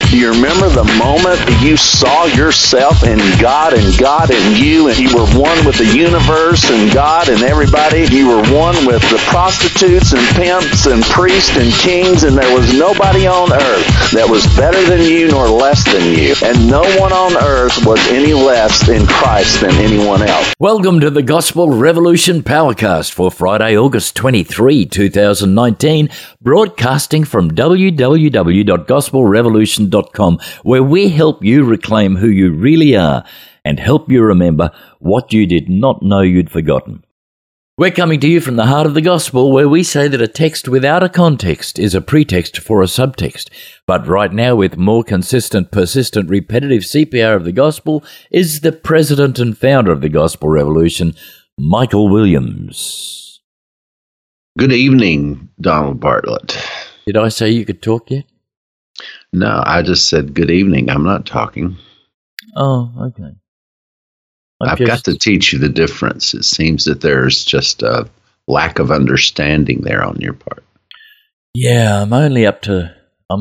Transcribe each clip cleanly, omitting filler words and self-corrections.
Do you remember the moment that you saw yourself in God and God in you, and you were one with the universe and God and everybody? You were one with the prostitutes and pimps and priests and kings, and there was nobody on earth that was better than you nor less than you. And no one on earth was any less in Christ than anyone else. Welcome to the Gospel Revolution Powercast for Friday, August 23, 2019, broadcasting from www.gospelrevolution.com, where we help you reclaim who you really are and help you remember what you did not know you'd forgotten. We're coming to you from the heart of the gospel, where we say that a text without a context is a pretext for a subtext. But right now, with more consistent, persistent, repetitive CPR of the gospel, is the president and founder of the Gospel Revolution, Michael Williams. Good evening, Donald Bartlett. Did I say you could talk yet? No, I just said good evening. I'm not talking. Oh, okay. I've got to teach you the difference. It seems that there's just a lack of understanding there on your part. Yeah, I'm only up to,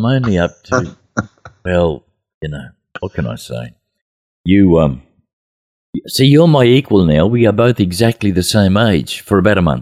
well, you know, what can I say? You, see, you're my equal now. We are both exactly the same age for about a month.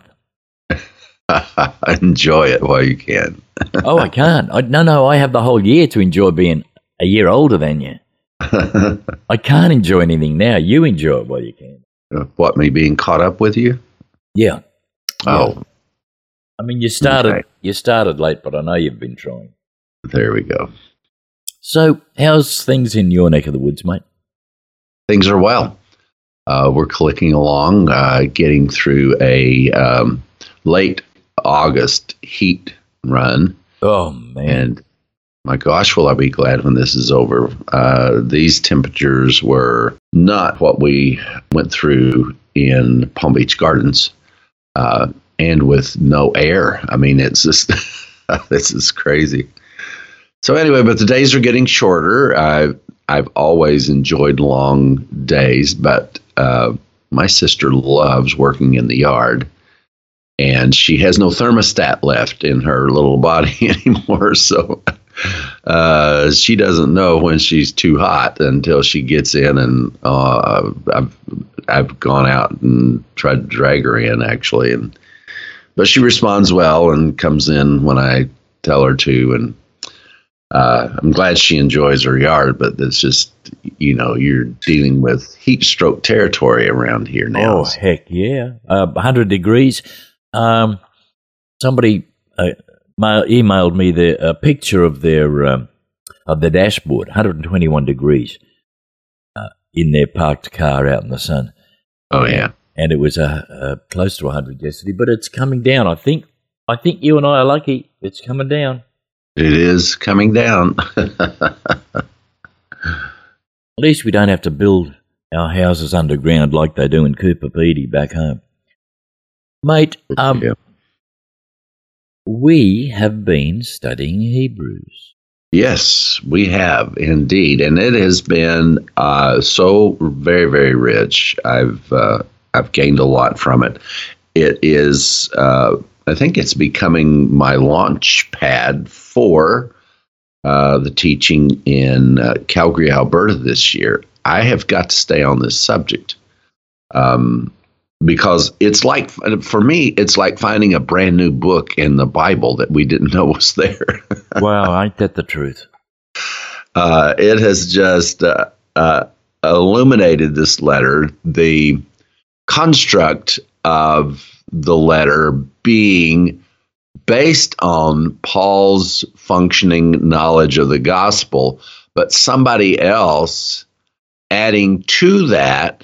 Enjoy it while you can. Oh, I can't. No, I have the whole year to enjoy being a year older than you. I can't enjoy anything now. You enjoy it while you can. What, me being caught up with you? Yeah. Oh. Yeah. I mean, you started Okay. late, but I know you've been trying. There we go. So, how's things in your neck of the woods, mate? Things are well. We're clicking along, getting through a late August heat run. Oh, man. And my gosh, will I be glad when this is over. These temperatures were not what we went through in Palm Beach Gardens, and with no air. I mean, it's just, this is crazy. So anyway, but the days are getting shorter. I've always enjoyed long days, but my sister loves working in the yard. And she has no thermostat left in her little body anymore, so she doesn't know when she's too hot until she gets in. And I've gone out and tried to drag her in, actually, but she responds well and comes in when I tell her to. And I'm glad she enjoys her yard, but it's just, you know, you're dealing with heat stroke territory around here now. Oh, heck yeah. 100 degrees. Somebody emailed me a picture of the dashboard, 121 degrees in their parked car out in the sun. Oh, yeah. And it was close to 100 yesterday, but it's coming down. I think you and I are lucky. It's coming down. It is coming down. At least we don't have to build our houses underground like they do in Cooper Pedy back home. Mate, Yeah. we have been studying Hebrews. Yes, we have indeed, and it has been so very, very rich. I've gained a lot from it. It is, I think, it's becoming my launch pad for the teaching in Calgary, Alberta this year. I have got to stay on this subject. Because it's like, for me, it's like finding a brand new book in the Bible that we didn't know was there. Wow, ain't that the truth? It has just illuminated this letter, the construct of the letter being based on Paul's functioning knowledge of the gospel, but somebody else adding to that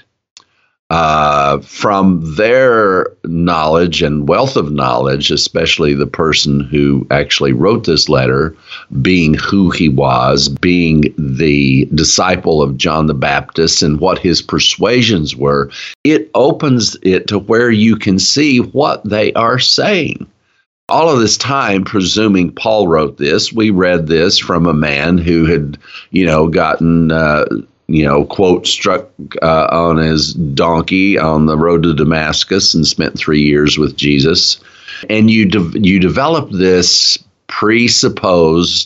from their knowledge and wealth of knowledge, especially the person who actually wrote this letter, being who he was, being the disciple of John the Baptist and what his persuasions were, it opens it to where you can see what they are saying. All of this time, presuming Paul wrote this, we read this from a man who had, gotten quote, struck on his donkey on the road to Damascus and spent 3 years with Jesus. And you develop this presupposed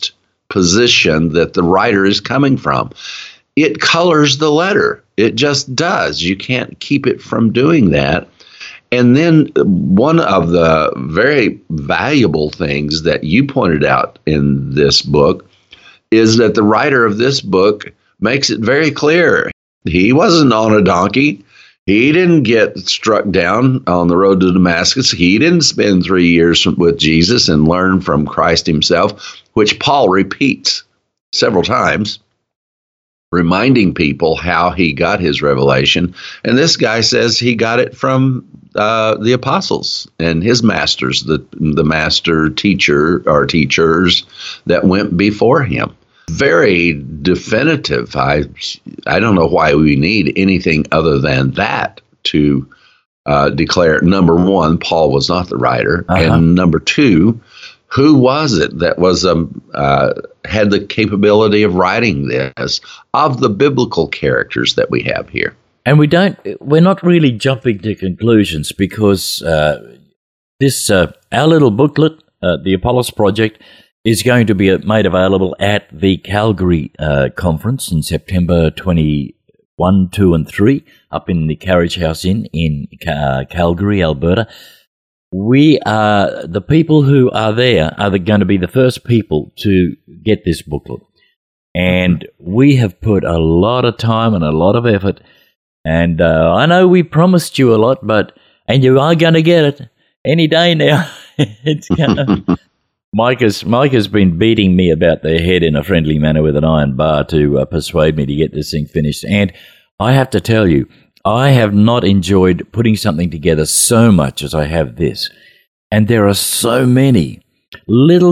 position that the writer is coming from. It colors the letter. It just does. You can't keep it from doing that. And then one of the very valuable things that you pointed out in this book is that the writer of this book makes it very clear. He wasn't on a donkey. He didn't get struck down on the road to Damascus. He didn't spend 3 years with Jesus and learn from Christ himself, which Paul repeats several times, reminding people how he got his revelation. And this guy says he got it from the apostles and his masters, the master teacher or teachers that went before him. Very definitive. I don't know why we need anything other than that to declare, number one, Paul was not the writer, and number two, who was it that was had the capability of writing this of the biblical characters that we have here? And we're not really jumping to conclusions because this our little booklet, the Apollos Project, is going to be made available at the Calgary conference in September 21, 2 and 3 up in the Carriage House Inn in Calgary, Alberta. We are, the people who are there are going to be the first people to get this booklet. And we have put a lot of time and a lot of effort. And I know we promised you a lot, and you are going to get it any day now. It's gonna. Mike has been beating me about the head in a friendly manner with an iron bar to persuade me to get this thing finished. And I have to tell you, I have not enjoyed putting something together so much as I have this. And there are so many little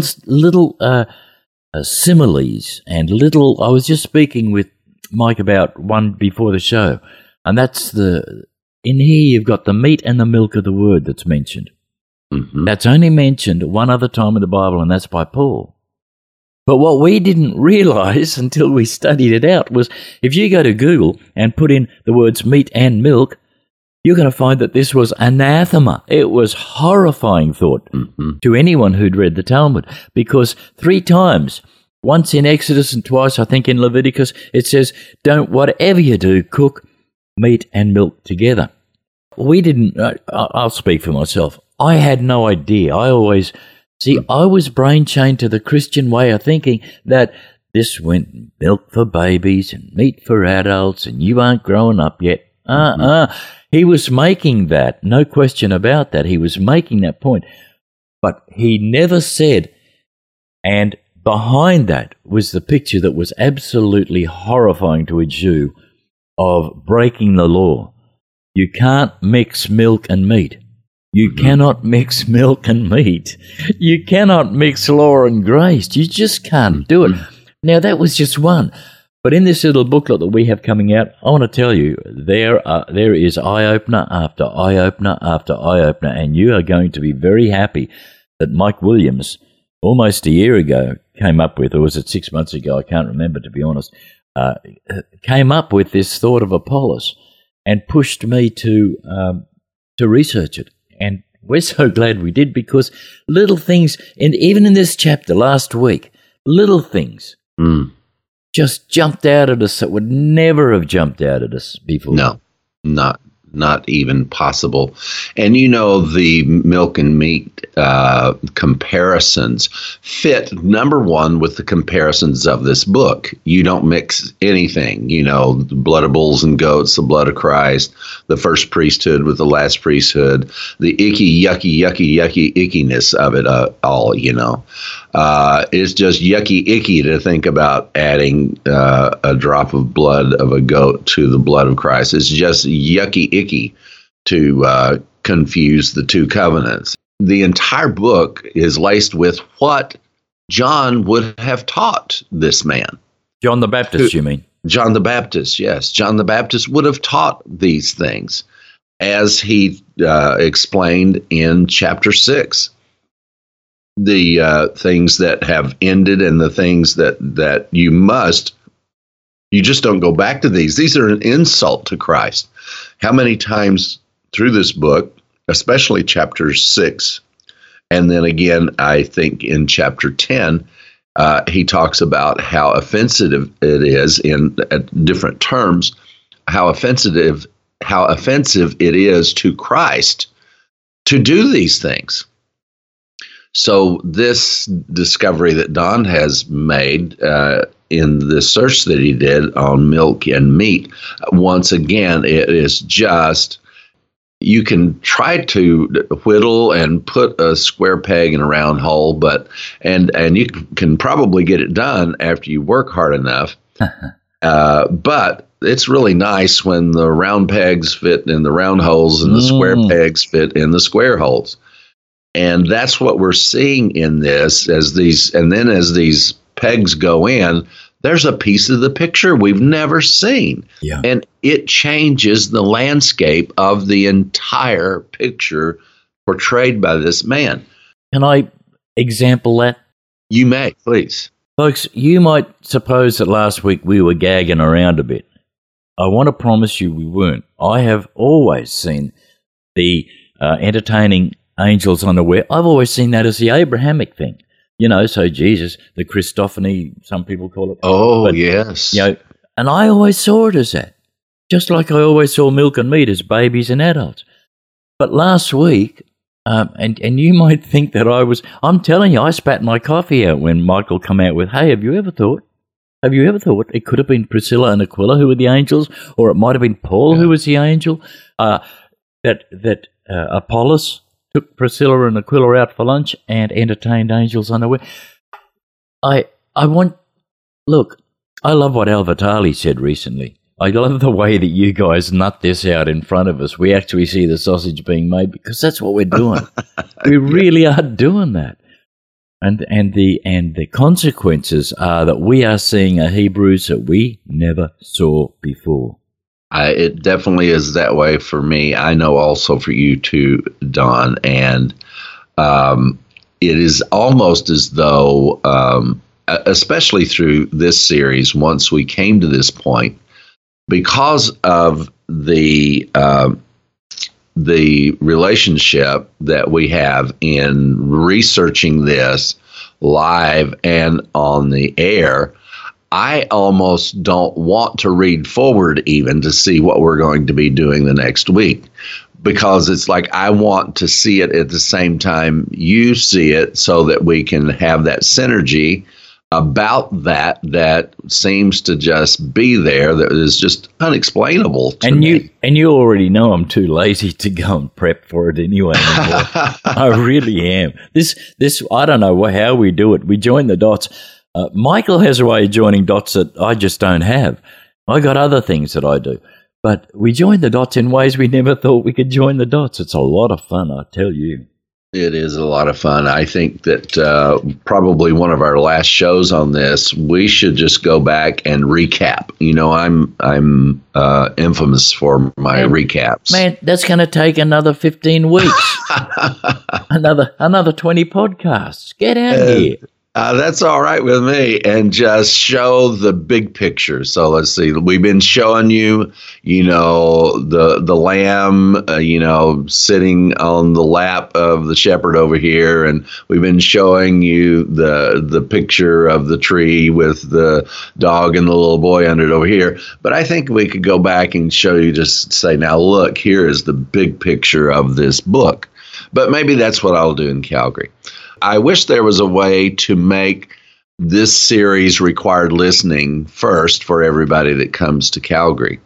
similes and little. I was just speaking with Mike about one before the show, and that's in here you've got the meat and the milk of the word that's mentioned. Mm-hmm. That's only mentioned one other time in the Bible, and that's by Paul. But what we didn't realize until we studied it out was if you go to Google and put in the words meat and milk, you're going to find that this was anathema. It was horrifying thought to anyone who'd read the Talmud, because 3 times, once in Exodus and twice, I think in Leviticus, it says, don't, whatever you do, cook meat and milk together. We didn't, I'll speak for myself. I had no idea. I was brain chained to the Christian way of thinking that this went milk for babies and meat for adults and you aren't growing up yet. He was making that, no question about that. He was making that point. But he never said, and behind that was the picture that was absolutely horrifying to a Jew of breaking the law. You can't mix milk and meat. You cannot mix milk and meat. You cannot mix law and grace. You just can't do it. Now, that was just one. But in this little booklet that we have coming out, I want to tell you, there is eye-opener after eye-opener after eye-opener, and you are going to be very happy that Mike Williams, almost a year ago, came up with, or was it 6 months ago, I can't remember, to be honest, came up with this thought of Apollos and pushed me to research it. And we're so glad we did, because little things, and even in this chapter last week, little things just jumped out at us that would never have jumped out at us before. No, not even possible. And the milk and meat comparisons fit, number one, with the comparisons of this book. You don't mix anything, the blood of bulls and goats, the blood of Christ, the first priesthood with the last priesthood, the icky, yucky ickiness of it all, It's just yucky, icky to think about adding a drop of blood of a goat to the blood of Christ. It's just yucky, icky to confuse the two covenants. The entire book is laced with what John would have taught this man. John the Baptist, you mean? John the Baptist, yes. John the Baptist would have taught these things, as he explained in chapter 6. The things that have ended and the things that you just don't go back to these. These are an insult to Christ. How many times through this book, especially chapter 6, and then again, I think in chapter 10, He talks about how offensive it is in different terms, how offensive it is to Christ to do these things. So this discovery that Don has made in the search that he did on milk and meat, once again, it is just, you can try to whittle and put a square peg in a round hole, but and you can probably get it done after you work hard enough. But it's really nice when the round pegs fit in the round holes and the square pegs fit in the square holes. And that's what we're seeing in this as these pegs go in, there's a piece of the picture we've never seen. Yeah. And it changes the landscape of the entire picture portrayed by this man. Can I example that? You may, please. Folks, you might suppose that last week we were gagging around a bit. I want to promise you we weren't. I have always seen the entertaining angels unaware. I've always seen that as the Abrahamic thing. So Jesus, the Christophany, some people call it. Oh, but, yes. And I always saw it as that. Just like I always saw milk and meat as babies and adults. But last week, and you might think that I'm telling you, I spat my coffee out when Michael come out with, hey, have you ever thought it could have been Priscilla and Aquila who were the angels, or it might have been Paul who was the angel, that Apollos took Priscilla and Aquila out for lunch and entertained angels unaware. I love what Al Vitale said recently. I love the way that you guys nut this out in front of us. We actually see the sausage being made because that's what we're doing. We really are doing that. And the consequences are that we are seeing a Hebrews that we never saw before. It definitely is that way for me. I know also for you too, Don. And it is almost as though, especially through this series, once we came to this point, because of the relationship that we have in researching this live and on the air, I almost don't want to read forward even to see what we're going to be doing the next week, because it's like I want to see it at the same time you see it so that we can have that synergy about that seems to just be there, that is just unexplainable to me. And you already know I'm too lazy to go and prep for it anyway anymore. I really am. This I don't know how we do it. We join the dots. Michael has a way of joining dots that I just don't have. I got other things that I do. But we join the dots in ways we never thought we could join the dots. It's a lot of fun, I tell you. It is a lot of fun. I think that probably one of our last shows on this, we should just go back and recap. I'm infamous for my recaps. Man, that's going to take another 15 weeks. another 20 podcasts. Get out of here. That's all right with me, and just show the big picture. So let's see. We've been showing you, the lamb, sitting on the lap of the shepherd over here, and we've been showing you the picture of the tree with the dog and the little boy under it over here. But I think we could go back and show you, just say, now look, here is the big picture of this book. But maybe that's what I'll do in Calgary. I wish there was a way to make this series required listening first for everybody that comes to Calgary.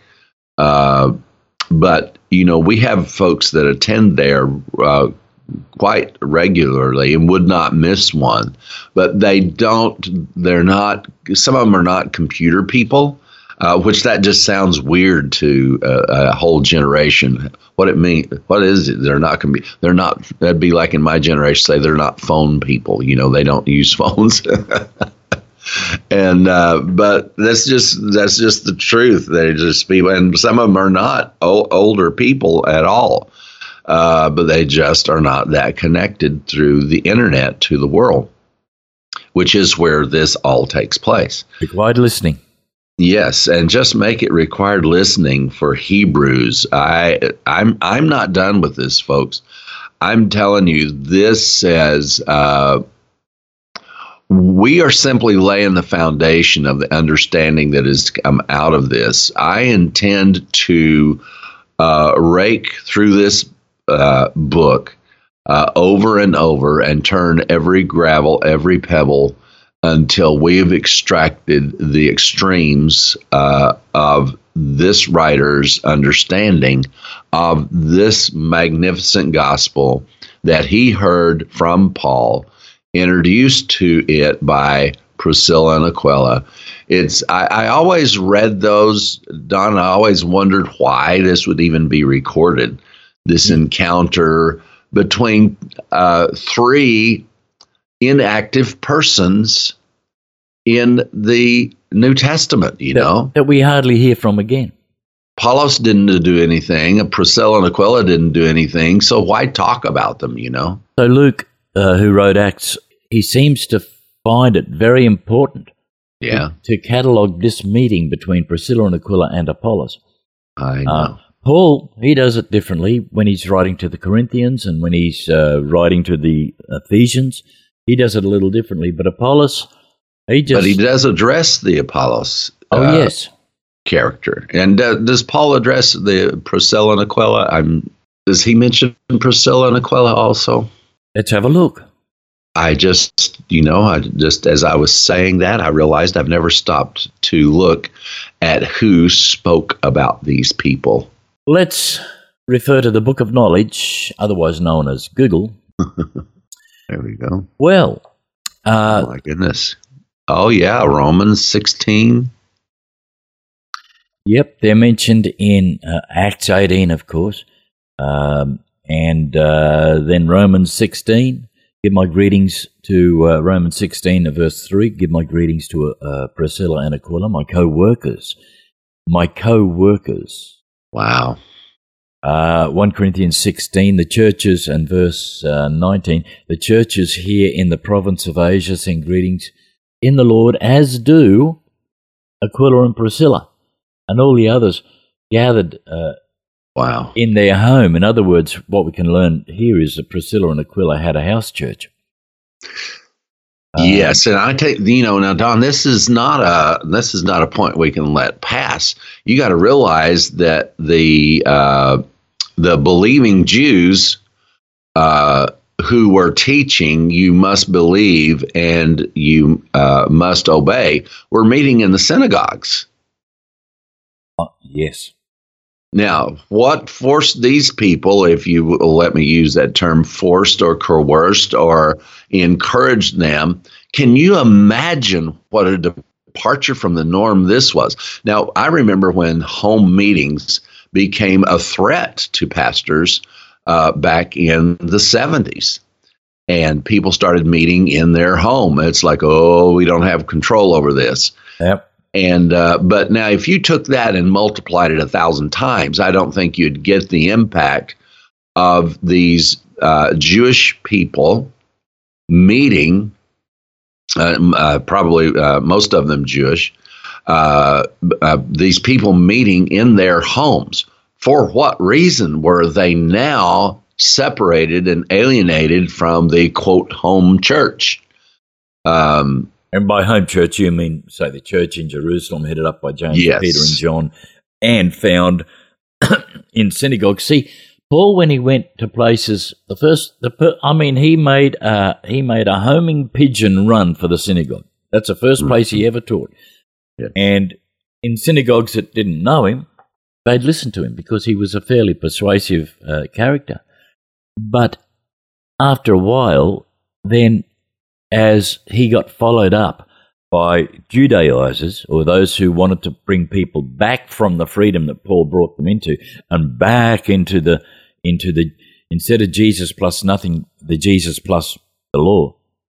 But, we have folks that attend there quite regularly and would not miss one. But some of them are not computer people, which that just sounds weird to a whole generation. What is it? That'd be like in my generation, say they're not phone people. They don't use phones. And, but that's just the truth. They're just people, and some of them are not older people at all. But they just are not that connected through the internet to the world, which is where this all takes place. Required listening. Yes, and just make it required listening for Hebrews. I'm not done with this, folks. I'm telling you, this says we are simply laying the foundation of the understanding that has come out of this. I intend to rake through this book over and over and turn every gravel, every pebble, until we have extracted the extremes of this writer's understanding of this magnificent gospel that he heard from Paul, introduced to it by Priscilla and Aquila. I always read those, Don. I always wondered why this would even be recorded, this encounter between three inactive persons in the New Testament, that we hardly hear from again. Apollos didn't do anything. Priscilla and Aquila didn't do anything. So why talk about them, So Luke, who wrote Acts, he seems to find it very important to catalogue this meeting between Priscilla and Aquila and Apollos. I know. Paul, he does it differently when he's writing to the Corinthians and when he's writing to the Ephesians. He does it a little differently. But Apollos, But he does address the Apollos yes. character. And does Paul address the Priscilla and Aquila? Does he mention Priscilla and Aquila also? Let's have a look. I just as I was saying that, I realized I've never stopped to look at who spoke about these people. Let's refer to the Book of Knowledge, otherwise known as Google. There we go. Well, oh my goodness. Oh yeah, Romans 16. Yep, they're mentioned in Acts 18, of course, and then Romans 16. Give my greetings to Romans 16, verse 3. Give my greetings to Priscilla and Aquila, my co-workers. Wow. 1 Corinthians 16, the churches, and verse 19, the churches here in the province of Asia send greetings in the Lord, as do Aquila and Priscilla, and all the others gathered in their home. In other words, what we can learn here is that Priscilla and Aquila had a house church. Yes, and I take now, Don. This is not a point we can let pass. You got to realize that the believing Jews who were teaching you must believe and you must obey were meeting in the synagogues. Yes. Now, what forced these people, if you will let me use that term, forced or coerced or encouraged them? Can you imagine what a departure from the norm this was? Now, I remember when home meetings became a threat to pastors back in the 70s. And people started meeting in their home. It's like, oh, we don't have control over this. Yep. And but now, if you took that and multiplied it 1,000 times, I don't think you'd get the impact of these Jewish people meeting. Probably most of them Jewish. These people meeting in their homes. For what reason were they now separated and alienated from the quote home church? And by home church, you mean, say, the church in Jerusalem headed up by James, yes. Peter, and John, and found in synagogues. See, Paul, when he went to places, he made a homing pigeon run for the synagogue. That's the first place he ever taught. Yes. And in synagogues that didn't know him, they'd listen to him because he was a fairly persuasive character. But after a while, then, as he got followed up by Judaizers, or those who wanted to bring people back from the freedom that Paul brought them into, and back into the instead of Jesus plus nothing, the Jesus plus the law,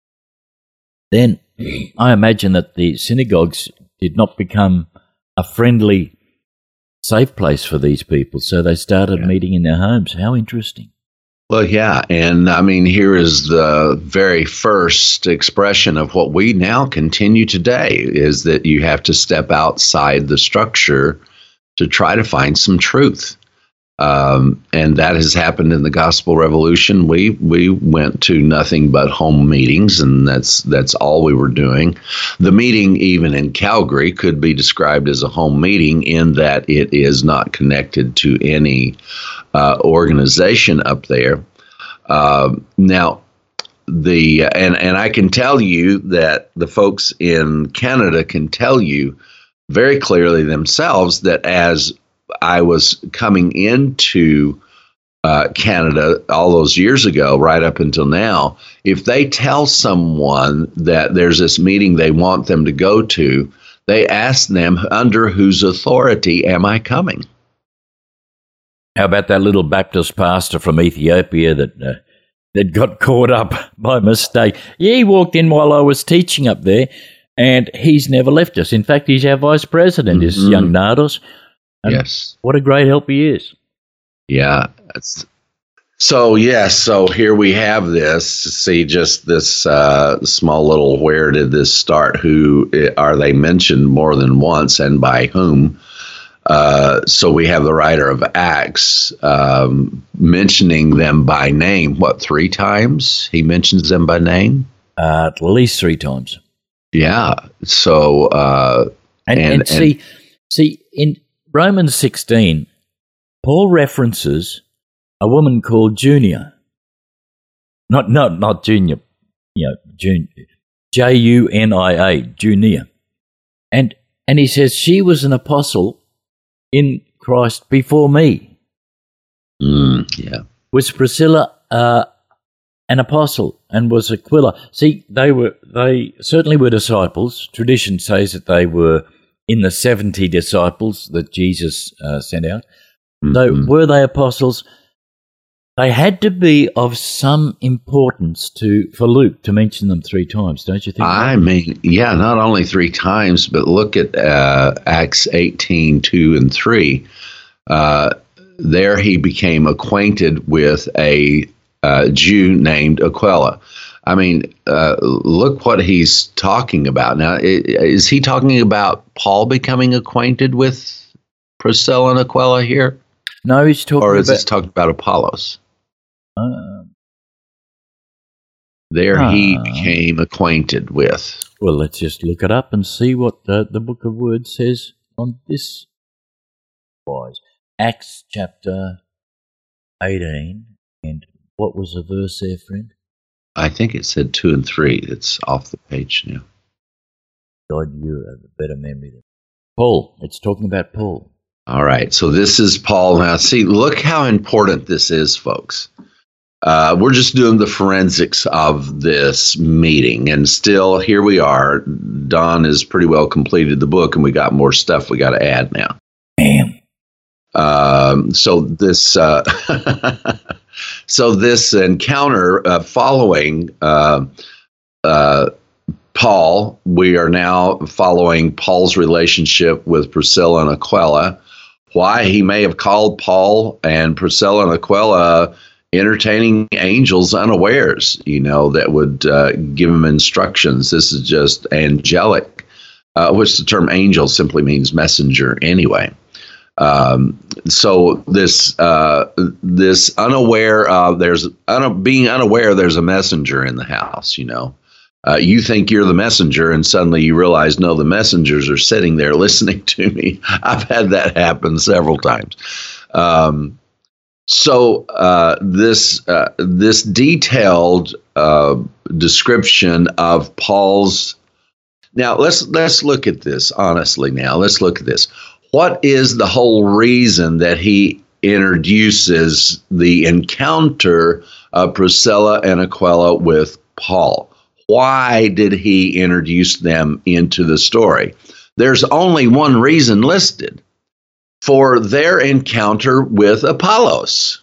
then I imagine that the synagogues did not become a friendly, safe place for these people, so they started meeting in their homes. How interesting. Well, yeah, and I mean, here is the very first expression of what we now continue today, is that you have to step outside the structure to try to find some truth. And that has happened in the Gospel Revolution. We went to nothing but home meetings, and that's all we were doing. The meeting, even in Calgary, could be described as a home meeting in that it is not connected to any organization up there. Now, and I can tell you that the folks in Canada can tell you very clearly themselves that as I was coming into Canada all those years ago, right up until now, if they tell someone that there's this meeting they want them to go to, they ask them, under whose authority am I coming? How about that little Baptist pastor from Ethiopia that got caught up by mistake? Yeah, he walked in while I was teaching up there, and he's never left us. In fact, he's our vice president, is young Nardos. And yes. What a great help he is. Yeah. So here we have this. See, just this small little, where did this start? Who are they mentioned more than once, and by whom? So we have the writer of Acts mentioning them by name. What, 3 times he mentions them by name? At least 3 times. Yeah. So and see in Romans 16, Paul references a woman called Junia. Not Junior, Junia, Junia. And he says she was an apostle in Christ before me. Yeah. Was Priscilla an apostle, and was Aquila? See, they certainly were disciples. Tradition says that they were in the 70 disciples that Jesus sent out. So were they apostles? They had to be of some importance for Luke to mention them 3 times, don't you think? I mean, yeah, not only 3 times, but look at Acts 18, 2 and 3. There he became acquainted with a Jew named Aquila. I mean, look what he's talking about. Now, is he talking about Paul becoming acquainted with Priscilla and Aquila here? No, he's talking about... Or is this talking about Apollos? He became acquainted with. Well, let's just look it up and see what the Book of Words says on this. Acts chapter 18, and what was the verse there, friend? I think it said 2 and 3. It's off the page now. God, you have a better memory than Paul. It's talking about Paul. All right. So this is Paul. Now, see, look how important this is, folks. We're just doing the forensics of this meeting, and still here we are. Don has pretty well completed the book, and we got more stuff we got to add now. Damn. So this encounter following Paul, we are now following Paul's relationship with Priscilla and Aquila. Why he may have called Paul and Priscilla and Aquila entertaining angels unawares, that would give him instructions. This is just angelic, which the term angel simply means messenger anyway. So this unaware of being unaware there's a messenger in the house. You think you're the messenger, and suddenly you realize, no, the messengers are sitting there listening to me. I've had that happen several times. So this detailed description of Paul's. Now let's look at this honestly. Now let's look at this. What is the whole reason that he introduces the encounter of Priscilla and Aquila with Paul? Why did he introduce them into the story? There's only one reason listed: for their encounter with Apollos.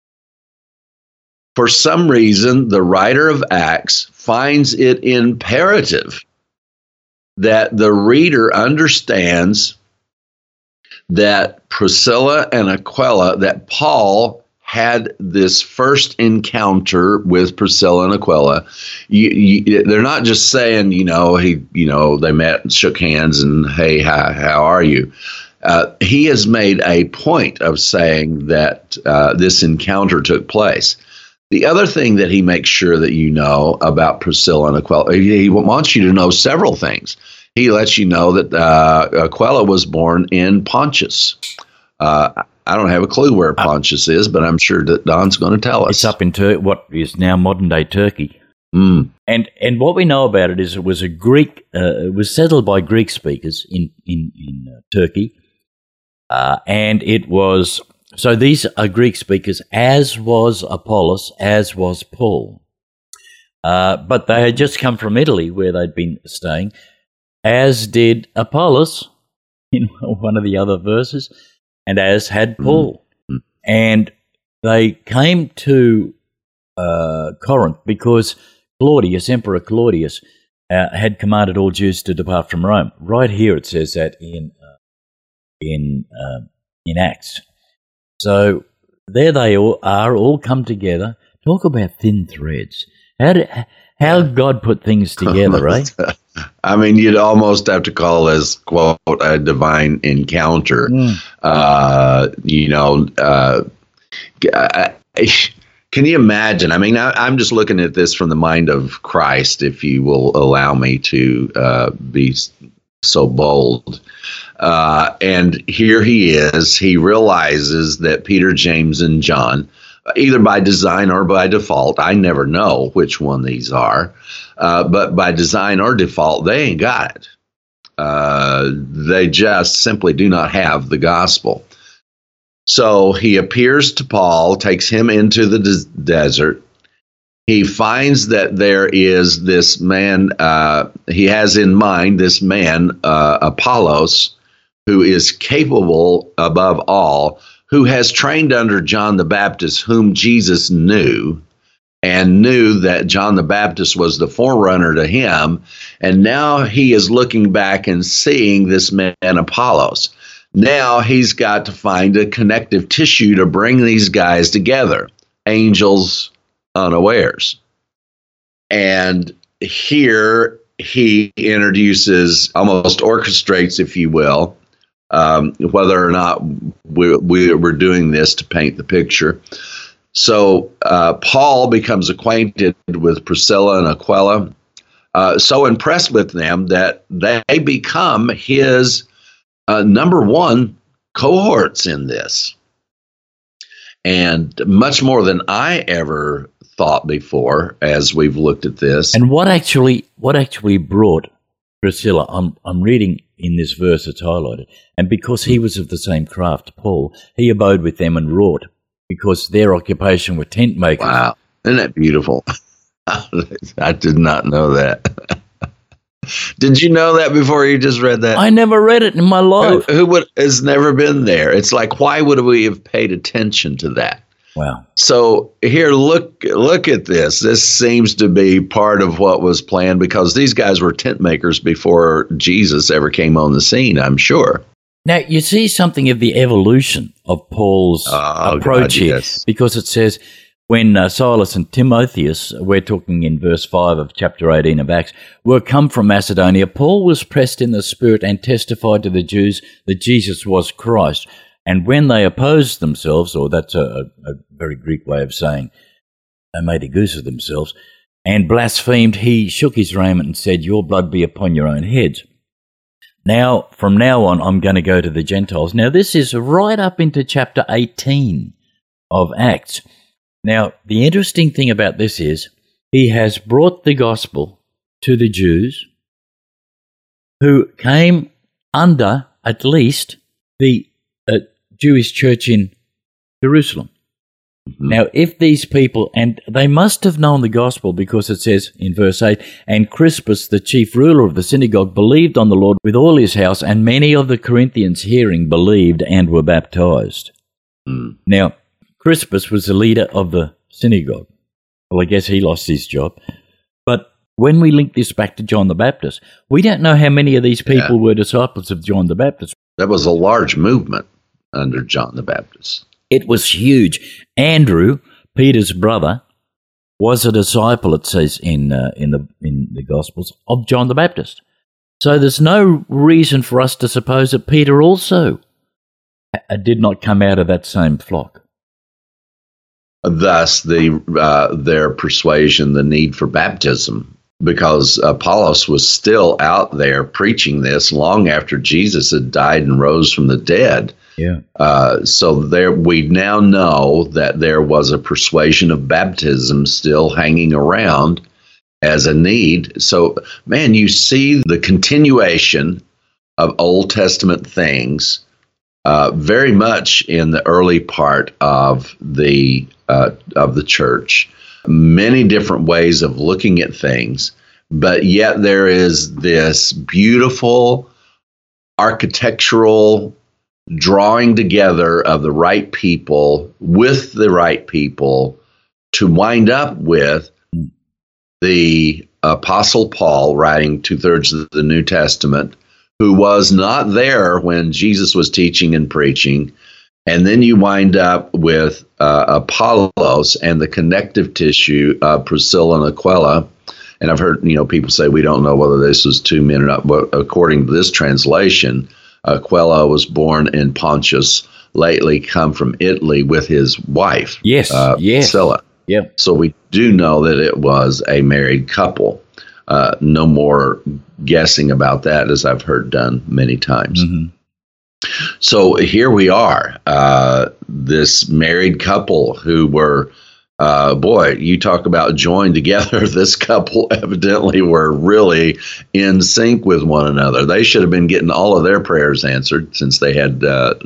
For some reason, the writer of Acts finds it imperative that the reader understands that Priscilla and Aquila, that Paul had this first encounter with Priscilla and Aquila. They're not just saying, they met and shook hands and, hey, how are you? He has made a point of saying that this encounter took place. The other thing that he makes sure that you know about Priscilla and Aquila, he wants you to know several things. He lets you know that Aquila was born in Pontus. I don't have a clue where Pontus is, but I'm sure that Don's going to tell us. It's up in what is now modern-day Turkey. Mm. And what we know about it is it was a Greek. It was settled by Greek speakers in Turkey, and it was. So these are Greek speakers, as was Apollos, as was Paul. But they had just come from Italy, where they'd been staying, as did Apollos in one of the other verses, and as had Paul. Mm-hmm. And they came to Corinth because Claudius, Emperor Claudius, had commanded all Jews to depart from Rome. Right here it says that in Acts. So there they all come together. Talk about thin threads. How God put things together, right? I mean, you'd almost have to call this, quote, a divine encounter. Can you imagine? I mean, I'm just looking at this from the mind of Christ, if you will allow me to be so bold. And here he is. He realizes that Peter, James, and John, either by design or by default, I never know which one these are, but by design or default, they ain't got it. They just simply do not have the gospel. So he appears to Paul, takes him into the desert. He finds that there is this man, he has in mind this man, Apollos, who is capable above all, who has trained under John the Baptist, whom Jesus knew, and knew that John the Baptist was the forerunner to him. And now he is looking back and seeing this man, Apollos. Now he's got to find a connective tissue to bring these guys together, angels unawares. And here he introduces, almost orchestrates, if you will, whether or not we're doing this to paint the picture. So Paul becomes acquainted with Priscilla and Aquila, so impressed with them that they become his number one cohorts in this. And much more than I ever thought before as we've looked at this. And what actually brought Priscilla, I'm reading in this verse it's highlighted, and because he was of the same craft, Paul, he abode with them and wrought, because their occupation were tent makers. Wow, isn't that beautiful? I did not know that. Did you know that before you just read that? I never read it in my life. Who has never been there? It's like, why would we have paid attention to that? Wow. So here, look at this. This seems to be part of what was planned, because these guys were tent makers before Jesus ever came on the scene, I'm sure. Now, you see something of the evolution of Paul's approach here, yes. Because it says, when Silas and Timotheus, we're talking in verse 5 of chapter 18 of Acts, were come from Macedonia, Paul was pressed in the Spirit and testified to the Jews that Jesus was Christ. And when they opposed themselves, or that's a very Greek way of saying they made a goose of themselves, and blasphemed, he shook his raiment and said, your blood be upon your own heads. Now, from now on, I'm going to go to the Gentiles. Now, this is right up into chapter 18 of Acts. Now, the interesting thing about this is he has brought the gospel to the Jews who came under, at least, the Jewish church in Jerusalem. Mm-hmm. Now, if these people, and they must have known the gospel, because it says in verse 8, and Crispus, the chief ruler of the synagogue, believed on the Lord with all his house, and many of the Corinthians hearing believed and were baptized. Mm. Now, Crispus was the leader of the synagogue. Well, I guess he lost his job. But when we link this back to John the Baptist, we don't know how many of these people were disciples of John the Baptist. That was a large movement under John the Baptist. It was huge. Andrew, Peter's brother, was a disciple, it says in the Gospels, of John the Baptist. So there's no reason for us to suppose that Peter also did not come out of that same flock. Thus, their persuasion, the need for baptism, because Apollos was still out there preaching this long after Jesus had died and rose from the dead. Yeah. So we now know that there was a persuasion of baptism still hanging around as a need. So, man, you see the continuation of Old Testament things very much in the early part of the church. Many different ways of looking at things, but yet there is this beautiful architectural drawing together of the right people with the right people to wind up with the Apostle Paul writing 2/3 of the New Testament, who was not there when Jesus was teaching and preaching. And then you wind up with Apollos and the connective tissue of Priscilla and Aquila. And I've heard, people say we don't know whether this was two men or not, but according to this translation, Aquila was born in Pontus, lately come from Italy with his wife, yes. Priscilla. Yeah. So we do know that it was a married couple. No more guessing about that, as I've heard done many times. Mm-hmm. So here we are, this married couple who were, you talk about joined together. This couple evidently were really in sync with one another. They should have been getting all of their prayers answered, since they had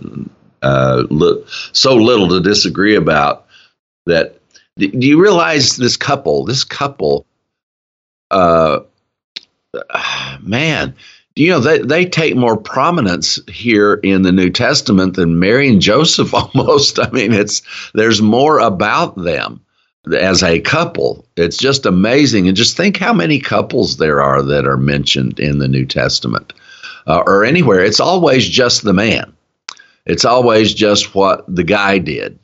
so little to disagree about. That, do you realize this couple, man, they take more prominence here in the New Testament than Mary and Joseph almost. I mean, there's more about them as a couple. It's just amazing. And just think how many couples there are that are mentioned in the New Testament or anywhere. It's always just the man. It's always just what the guy did,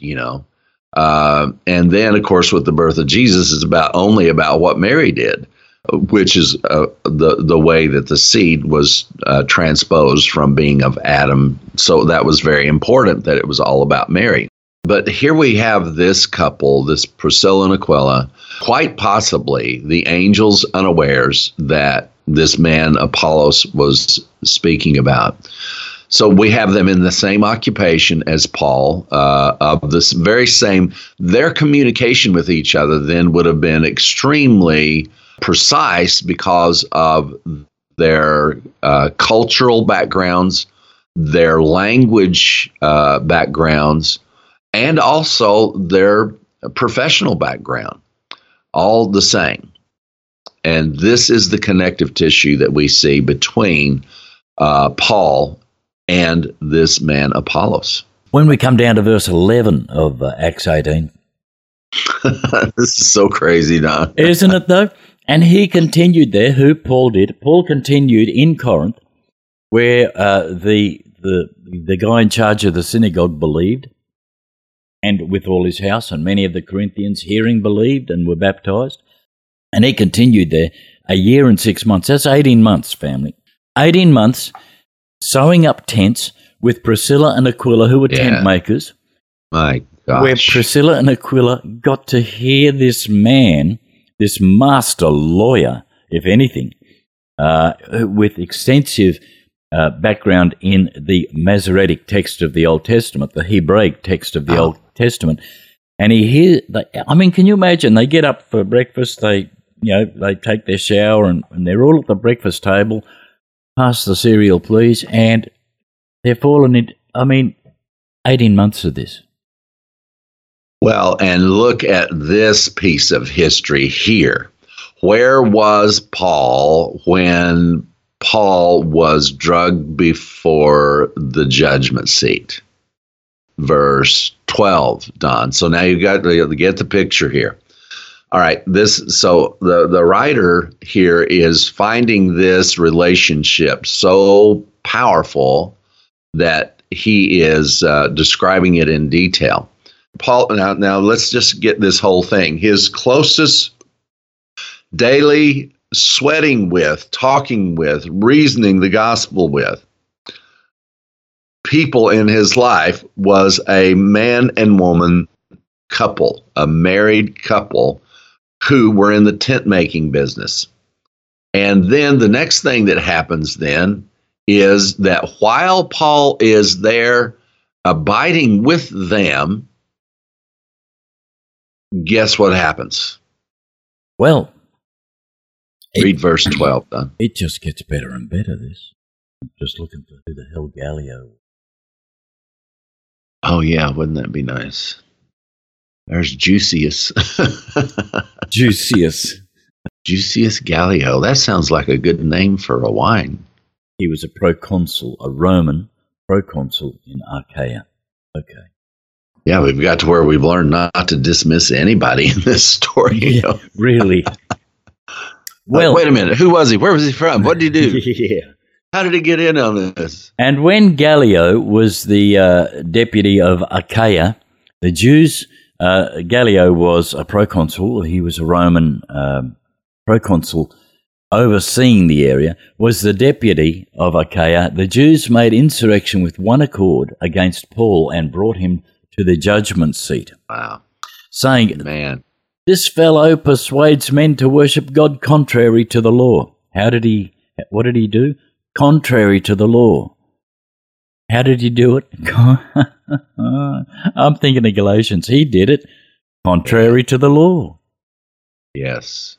and then, of course, with the birth of Jesus, is only about what Mary did, which is the way that the seed was transposed from being of Adam. So that was very important that it was all about Mary. But here we have this couple, this Priscilla and Aquila, quite possibly the angels unawares that this man Apollos was speaking about. So we have them in the same occupation as Paul, of this very same. Their communication with each other then would have been extremely precise because of their cultural backgrounds, their language backgrounds, and also their professional background, all the same. And this is the connective tissue that we see between Paul and this man Apollos. When we come down to verse 11 of Acts 18. This is so crazy, Don. Isn't it, though? And he continued there, who Paul did. Paul continued in Corinth, where the guy in charge of the synagogue believed, and with all his house, and many of the Corinthians hearing believed and were baptized. And he continued there 1 year and 6 months. That's 18 months, family. 18 months sewing up tents with Priscilla and Aquila, who were tent makers. My gosh. Where Priscilla and Aquila got to hear this man, this master lawyer, if anything, with extensive background in the Masoretic text of the Old Testament, the Hebraic text of the Old Testament. And can you imagine? They get up for breakfast, they take their shower, and they're all at the breakfast table. Pass the cereal, please. And they're falling into, 18 months of this. Well, and look at this piece of history here. Where was Paul when Paul was drugged before the judgment seat? Verse 12, Don. So now you got to get the picture here. All right, so the writer here is finding this relationship so powerful that he is describing it in detail. Paul, now let's just get this whole thing. His closest daily sweating with, talking with, reasoning the gospel with people in his life was a man and woman couple, a married couple who were in the tent making business. And then the next thing that happens then is that while Paul is there abiding with them, guess what happens? Well, read verse 12, Don. It just gets better and better, this. I'm just looking for who the hell Gallio. Oh, yeah, wouldn't that be nice? There's Juicius. Juicius Gallio. That sounds like a good name for a wine. He was a proconsul, a Roman proconsul in Achaia. Okay. Yeah, we've got to where we've learned not to dismiss anybody in this story. You know? Really. Well, wait a minute. Who was he? Where was he from? What did he do? Yeah. How did he get in on this? And when Gallio was the deputy of Achaia, the Jews, Gallio was a proconsul. He was a Roman proconsul overseeing the area, was the deputy of Achaia. The Jews made insurrection with one accord against Paul and brought him to the judgment seat. Wow. Saying, man, this fellow persuades men to worship God contrary to the law. What did he do? Contrary to the law. How did he do it? I'm thinking of Galatians. He did it contrary to the law. Yes.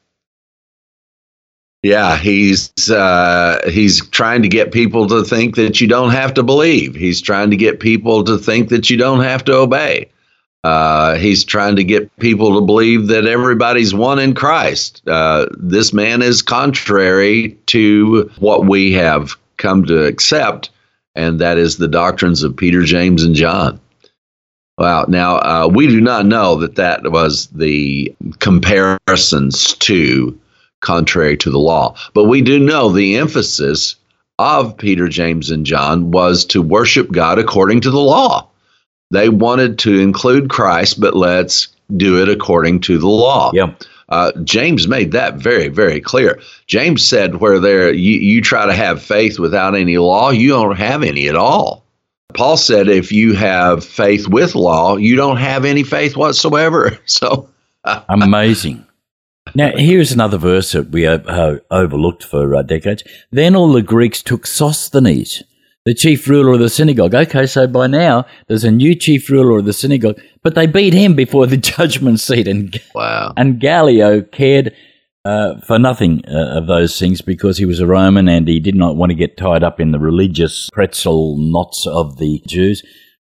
Yeah, he's trying to get people to think that you don't have to believe. He's trying to get people to think that you don't have to obey. He's trying to get people to believe that everybody's one in Christ. This man is contrary to what we have come to accept, and that is the doctrines of Peter, James, and John. Wow. Now, we do not know that was the comparisons to contrary to the law. But we do know the emphasis of Peter, James, and John was to worship God according to the law. They wanted to include Christ, but let's do it according to the law. Yep. James made that very, very clear. James said where you try to have faith without any law, you don't have any at all. Paul said if you have faith with law, you don't have any faith whatsoever. So amazing. Now, here's another verse that we overlooked for decades. Then all the Greeks took Sosthenes, the chief ruler of the synagogue. Okay, so by now there's a new chief ruler of the synagogue, but they beat him before the judgment seat. And, wow. And Gallio cared for nothing of those things because he was a Roman and he did not want to get tied up in the religious pretzel knots of the Jews.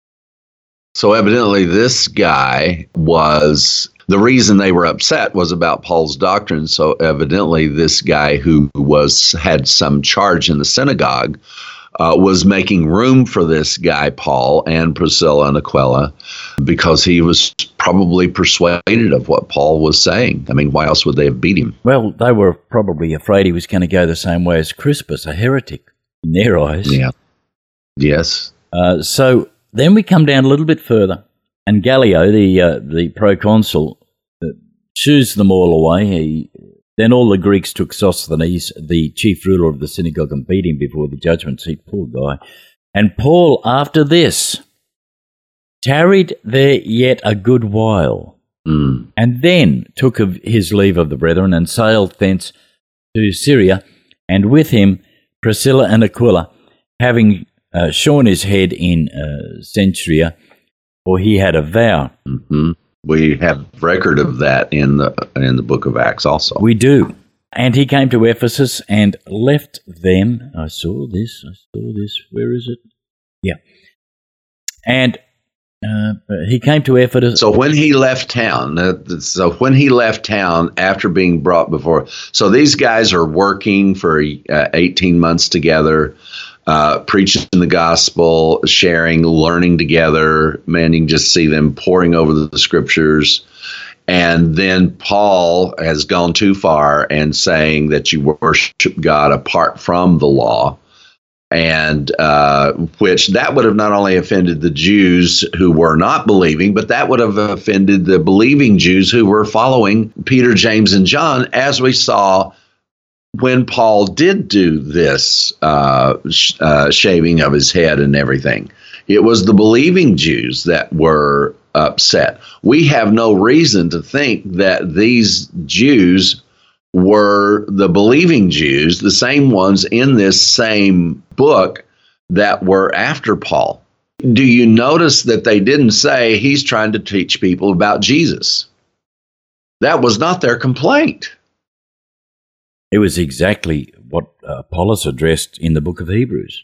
So evidently this guy was... The reason they were upset was about Paul's doctrine. So evidently this guy who had some charge in the synagogue was making room for this guy, Paul, and Priscilla and Aquila, because he was probably persuaded of what Paul was saying. I mean, why else would they have beat him? Well, they were probably afraid he was going to go the same way as Crispus, a heretic in their eyes. Yeah. Yes. So then we come down a little bit further. And Gallio, the proconsul, shoos them all away. Then all the Greeks took Sosthenes, the chief ruler of the synagogue, and beat him before the judgment seat. Poor guy. And Paul, after this, tarried there yet a good while, and then took his leave of the brethren and sailed thence to Syria, and with him Priscilla and Aquila, having shorn his head in Cenchrea, or he had a vow. Mm-hmm. We have record of that in the book of Acts also. We do. And he came to Ephesus and left them. I saw this. Where is it? Yeah. And he came to Ephesus. So when he left town, after being brought before, so these guys are working for 18 months together, preaching the gospel, sharing, learning together. Man, you can just see them poring over the scriptures. And then Paul has gone too far and saying that you worship God apart from the law. And which that would have not only offended the Jews who were not believing, but that would have offended the believing Jews who were following Peter, James, and John, as we saw when Paul did do this shaving of his head and everything. It was the believing Jews that were upset. We have no reason to think that these Jews were the believing Jews, the same ones in this same book that were after Paul. Do you notice that they didn't say he's trying to teach people about Jesus? That was not their complaint. It was exactly what Apollos addressed in the book of Hebrews.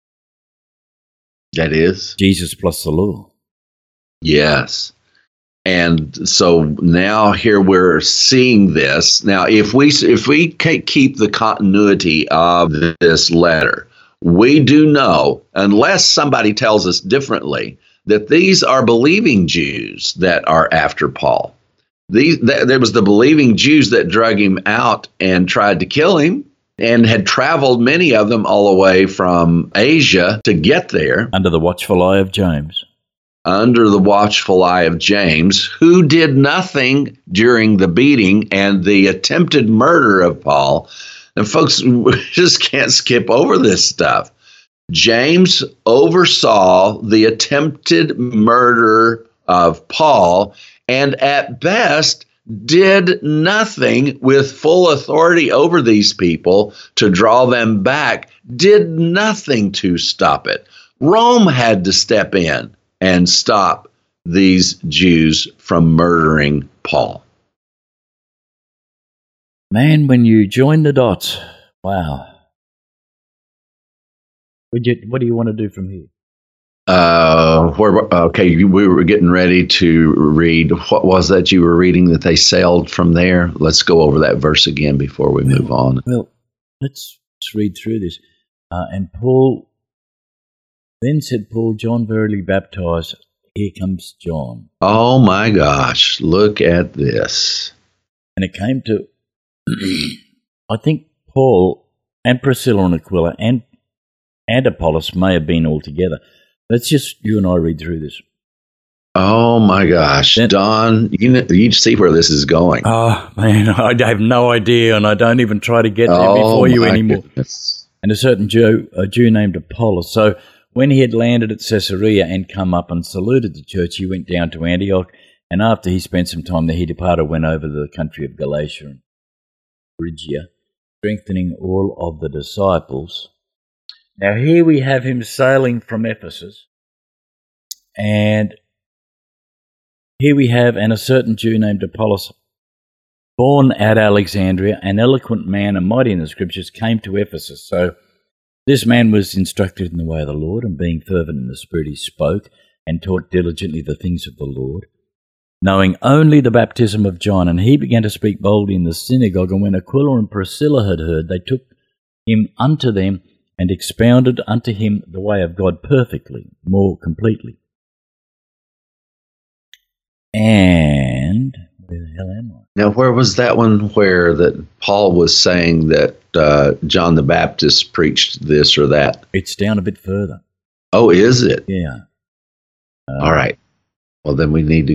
That is? Jesus plus the law. Yes. And so now here we're seeing this. Now, if we keep the continuity of this letter, we do know, unless somebody tells us differently, that these are believing Jews that are after Paul. There was the believing Jews that drug him out and tried to kill him, and had traveled, many of them, all the way from Asia to get there. Under the watchful eye of James. Under the watchful eye of James, who did nothing during the beating and the attempted murder of Paul. And folks, we just can't skip over this stuff. James oversaw the attempted murder of Paul, and at best did nothing with full authority over these people to draw them back, did nothing to stop it. Rome had to step in and stop these Jews from murdering Paul. Man, when you join the dots, wow. What do you want to do from here? We were getting ready to read. What was that you were reading that they sailed from there? Let's go over that verse again before we move on. Well, let's read through this. And Paul, then said Paul, John verily baptized. Here comes John. Oh my gosh, look at this. And it came to, I think Paul and Priscilla and Aquila and Apollos may have been all together. Let's just, you and I read through this. Oh my gosh, Don, you see where this is going. Oh man, I have no idea, and I don't even try to get there before you anymore. Goodness. And a certain Jew named Apollos. So when he had landed at Caesarea and come up and saluted the church, he went down to Antioch, and after he spent some time there, he departed, went over the country of Galatia and Phrygia, strengthening all of the disciples. Now here we have him sailing from Ephesus, and here we have, and a certain Jew named Apollos, born at Alexandria, an eloquent man and mighty in the scriptures, came to Ephesus. So this man was instructed in the way of the Lord, and being fervent in the Spirit, he spoke and taught diligently the things of the Lord, knowing only the baptism of John. And he began to speak boldly in the synagogue, and when Aquila and Priscilla had heard, they took him unto them, and expounded unto him the way of God perfectly, more completely. And where the hell am I? Now, where was that one where that Paul was saying that John the Baptist preached this or that? It's down a bit further. Oh, is it? Yeah. All right. Well, then we need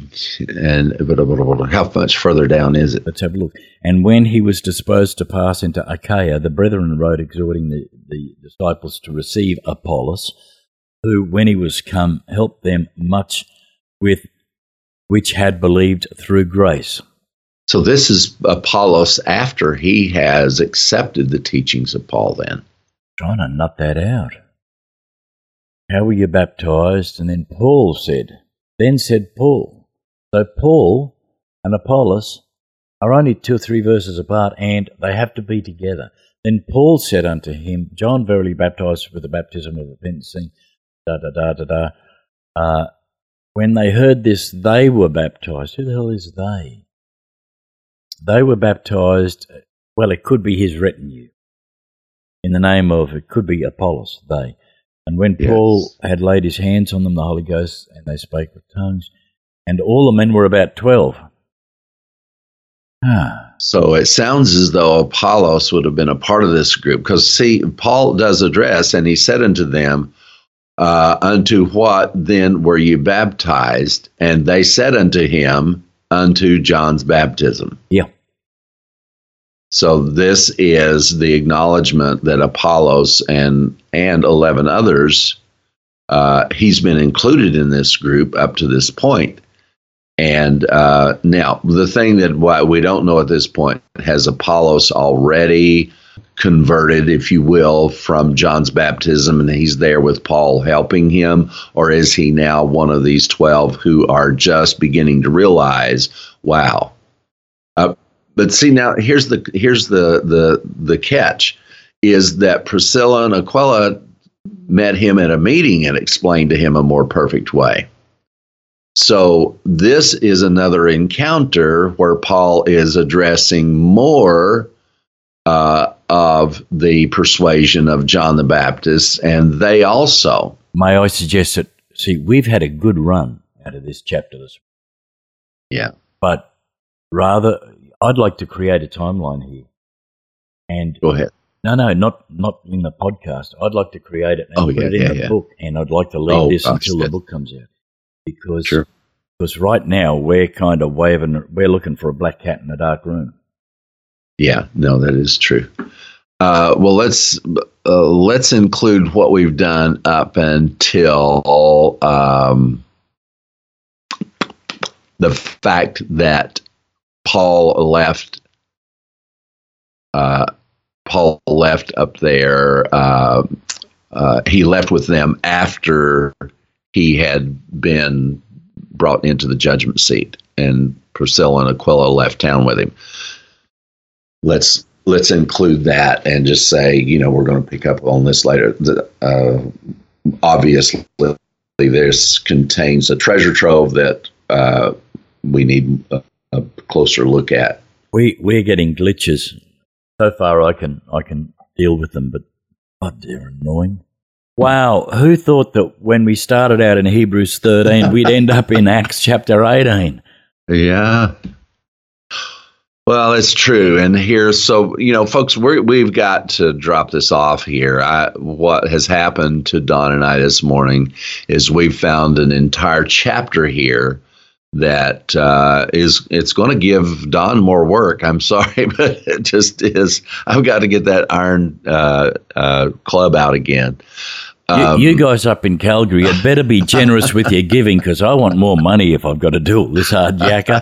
to. How much further down is it? Let's have a look. And when he was disposed to pass into Achaia, the brethren wrote, exhorting the disciples to receive Apollos, who, when he was come, helped them much with which had believed through grace. So this is Apollos after he has accepted the teachings of Paul then. Trying to nut that out. How were you baptized? And then Paul said, then said Paul. So Paul and Apollos are only 2 or 3 verses apart, and they have to be together. Then Paul said unto him, John verily baptized with the baptism of repentance, saying, when they heard this, they were baptized. Who the hell is they? They were baptized, well, it could be his retinue. In the name of, it could be Apollos, they. And when Paul had laid his hands on them, the Holy Ghost, and they spake with tongues, and all the men were about 12. So it sounds as though Apollos would have been a part of this group, because see, Paul does address, and he said unto them, unto what then were you baptized? And they said unto him, unto John's baptism. Yeah. So this is the acknowledgement that Apollos and 11 others he's been included in this group up to this point. And now, the thing that we don't know at this point, has Apollos already converted, if you will, from John's baptism, and he's there with Paul helping him, or is he now one of these 12 who are just beginning to realize, wow? But see, now here's the catch, is that Priscilla and Aquila met him at a meeting and explained to him a more perfect way. So this is another encounter where Paul is addressing more of the persuasion of John the Baptist, and they also. May I suggest that, see, we've had a good run out of this chapter this week. Yeah. But rather, I'd like to create a timeline here. And go ahead. No, not in the podcast. I'd like to create it and put it in the book, and I'd like to leave this until the book comes out. Because right now we're kind of we're looking for a black cat in a dark room. Yeah, no, that is true. Well, let's include what we've done up until the fact that Paul left up there. He left with them after he had been brought into the judgment seat, and Priscilla and Aquila left town with him. Let's include that and just say, we're going to pick up on this later. Obviously, this contains a treasure trove that we need a closer look at. We're getting glitches. So far, I can deal with them, but they're annoying. Wow, who thought that when we started out in Hebrews 13, we'd end up in Acts chapter 18? Yeah. Well, it's true. And here, so, folks, we've got to drop this off here. What has happened to Don and I this morning is we've found an entire chapter here that it's going to give Don more work. I'm sorry, but it just is. I've got to get that iron club out again. You guys up in Calgary had better be generous with your giving, because I want more money if I've got to do all this hard yakka.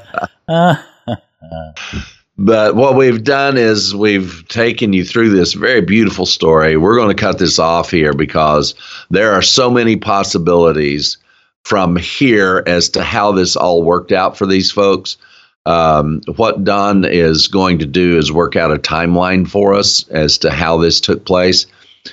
But what we've done is we've taken you through this very beautiful story. We're going to cut this off here because there are so many possibilities from here as to how this all worked out for these folks. What Don is going to do is work out a timeline for us as to how this took place.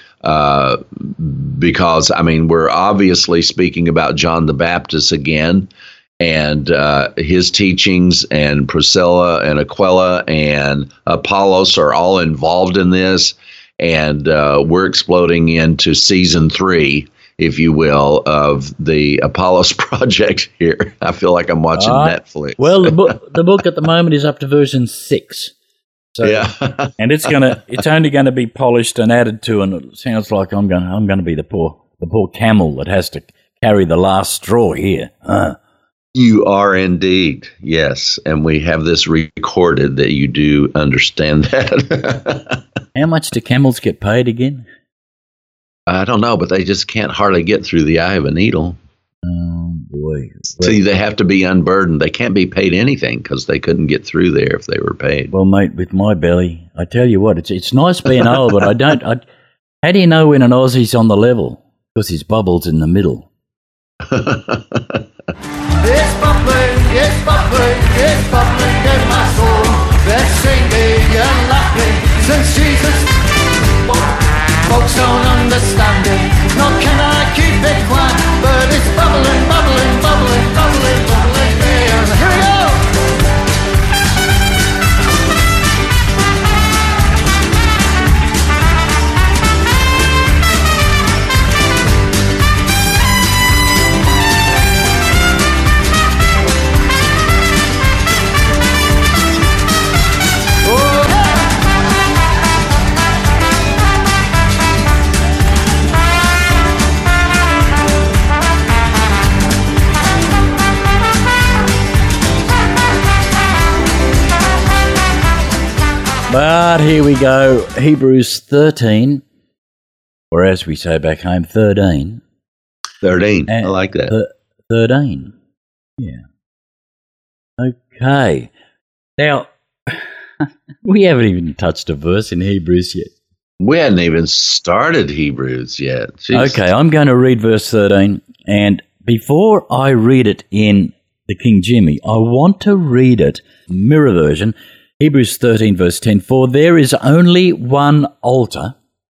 Because, we're obviously speaking about John the Baptist again, and his teachings, and Priscilla and Aquila and Apollos are all involved in this, and we're exploding into season 3, if you will, of the Apollos project here. I feel like I'm watching Netflix. Well, the book at the moment is up to version 6. So, yeah. And it's only going to be polished and added to, and it sounds like I'm going to be the poor camel that has to carry the last straw here. You are indeed, yes, and we have this recorded that you do understand that. How much do camels get paid again? I don't know, but they just can't hardly get through the eye of a needle. Oh, boy. See, they have to be unburdened. They can't be paid anything because they couldn't get through there if they were paid. Well, mate, with my belly, I tell you what, it's nice being old, but how do you know when an Aussie's on the level? Because his bubble's in the middle. It's bubbling in my soul. They're singing and laughing since Jesus. Folks don't understand it, nor can I keep it quiet, but it's bubbling, bubbling, bubbling, bubbling, bubbling in. Here we go! But here we go, Hebrews 13, or as we say back home, 13. 13. I like that. 13. Yeah. Okay. Now, we haven't even touched a verse in Hebrews yet. We hadn't even started Hebrews yet. Jeez. Okay, I'm going to read verse 13. And before I read it in the King Jimmy, I want to read it, mirror version, Hebrews 13, verse 10. For there is only one altar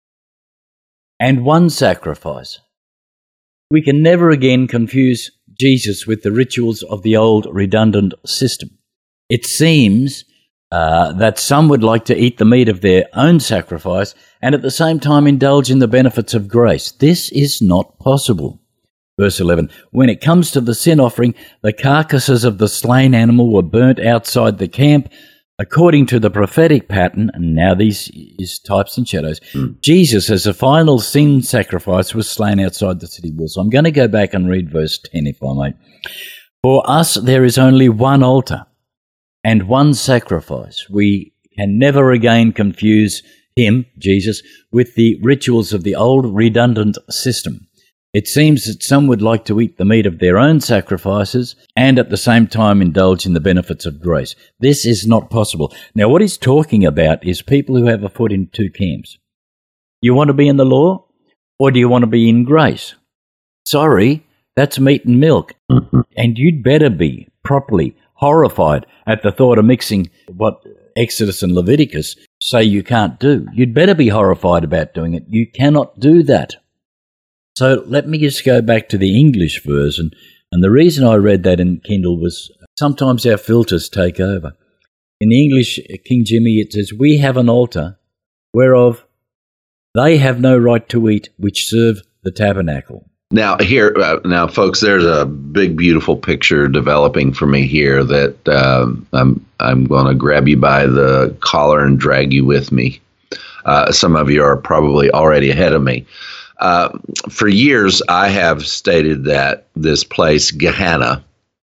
and one sacrifice. We can never again confuse Jesus with the rituals of the old redundant system. It seems that some would like to eat the meat of their own sacrifice and at the same time indulge in the benefits of grace. This is not possible. Verse 11, when it comes to the sin offering, the carcasses of the slain animal were burnt outside the camp according to the prophetic pattern, and now these is types and shadows. Jesus, as a final sin sacrifice, was slain outside the city walls. So I'm going to go back and read verse 10, if I may. For us there is only one altar and one sacrifice. We can never again confuse him, Jesus, with the rituals of the old redundant system. It seems that some would like to eat the meat of their own sacrifices and at the same time indulge in the benefits of grace. This is not possible. Now, what he's talking about is people who have a foot in two camps. You want to be in the law or do you want to be in grace? Sorry, that's meat and milk. And you'd better be properly horrified at the thought of mixing what Exodus and Leviticus say you can't do. You'd better be horrified about doing it. You cannot do that. So let me just go back to the English version. And the reason I read that in Kindle was sometimes our filters take over. In the English King Jimmy, it says, we have an altar whereof they have no right to eat, which serve the tabernacle. Now, now, folks, there's a big, beautiful picture developing for me here that I'm going to grab you by the collar and drag you with me. Some of you are probably already ahead of me. For years, I have stated that this place, Gehenna,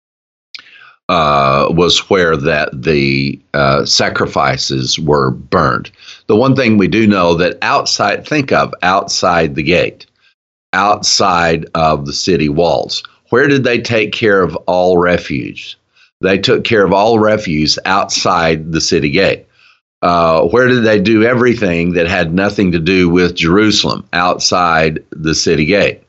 was where that the sacrifices were burned. The one thing we do know that outside the gate, outside of the city walls, where did they take care of all refuse? They took care of all refuse outside the city gate. Where did they do everything that had nothing to do with Jerusalem? Outside the city gate.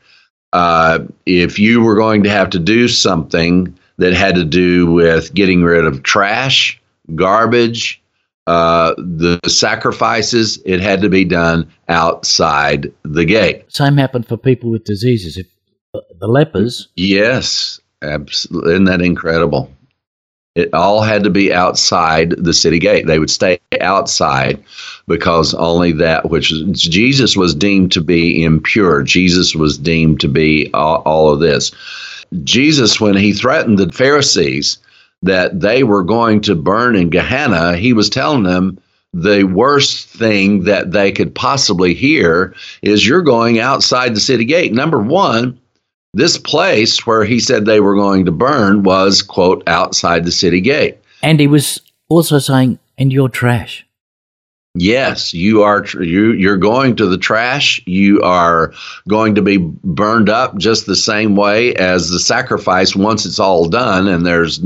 If you were going to have to do something that had to do with getting rid of trash, garbage, the sacrifices, it had to be done outside the gate. Same happened for people with diseases. If the lepers. Yes, absolutely. Isn't that incredible? It all had to be outside the city gate. They would stay outside because only that which Jesus was deemed to be impure. Jesus was deemed to be all of this. Jesus, when he threatened the Pharisees that they were going to burn in Gehenna, he was telling them the worst thing that they could possibly hear is you're going outside the city gate. Number one, this place where he said they were going to burn was, quote, outside the city gate. And he was also saying, and you're trash. Yes, you are. You're going to the trash. You are going to be burned up just the same way as the sacrifice once it's all done, and there's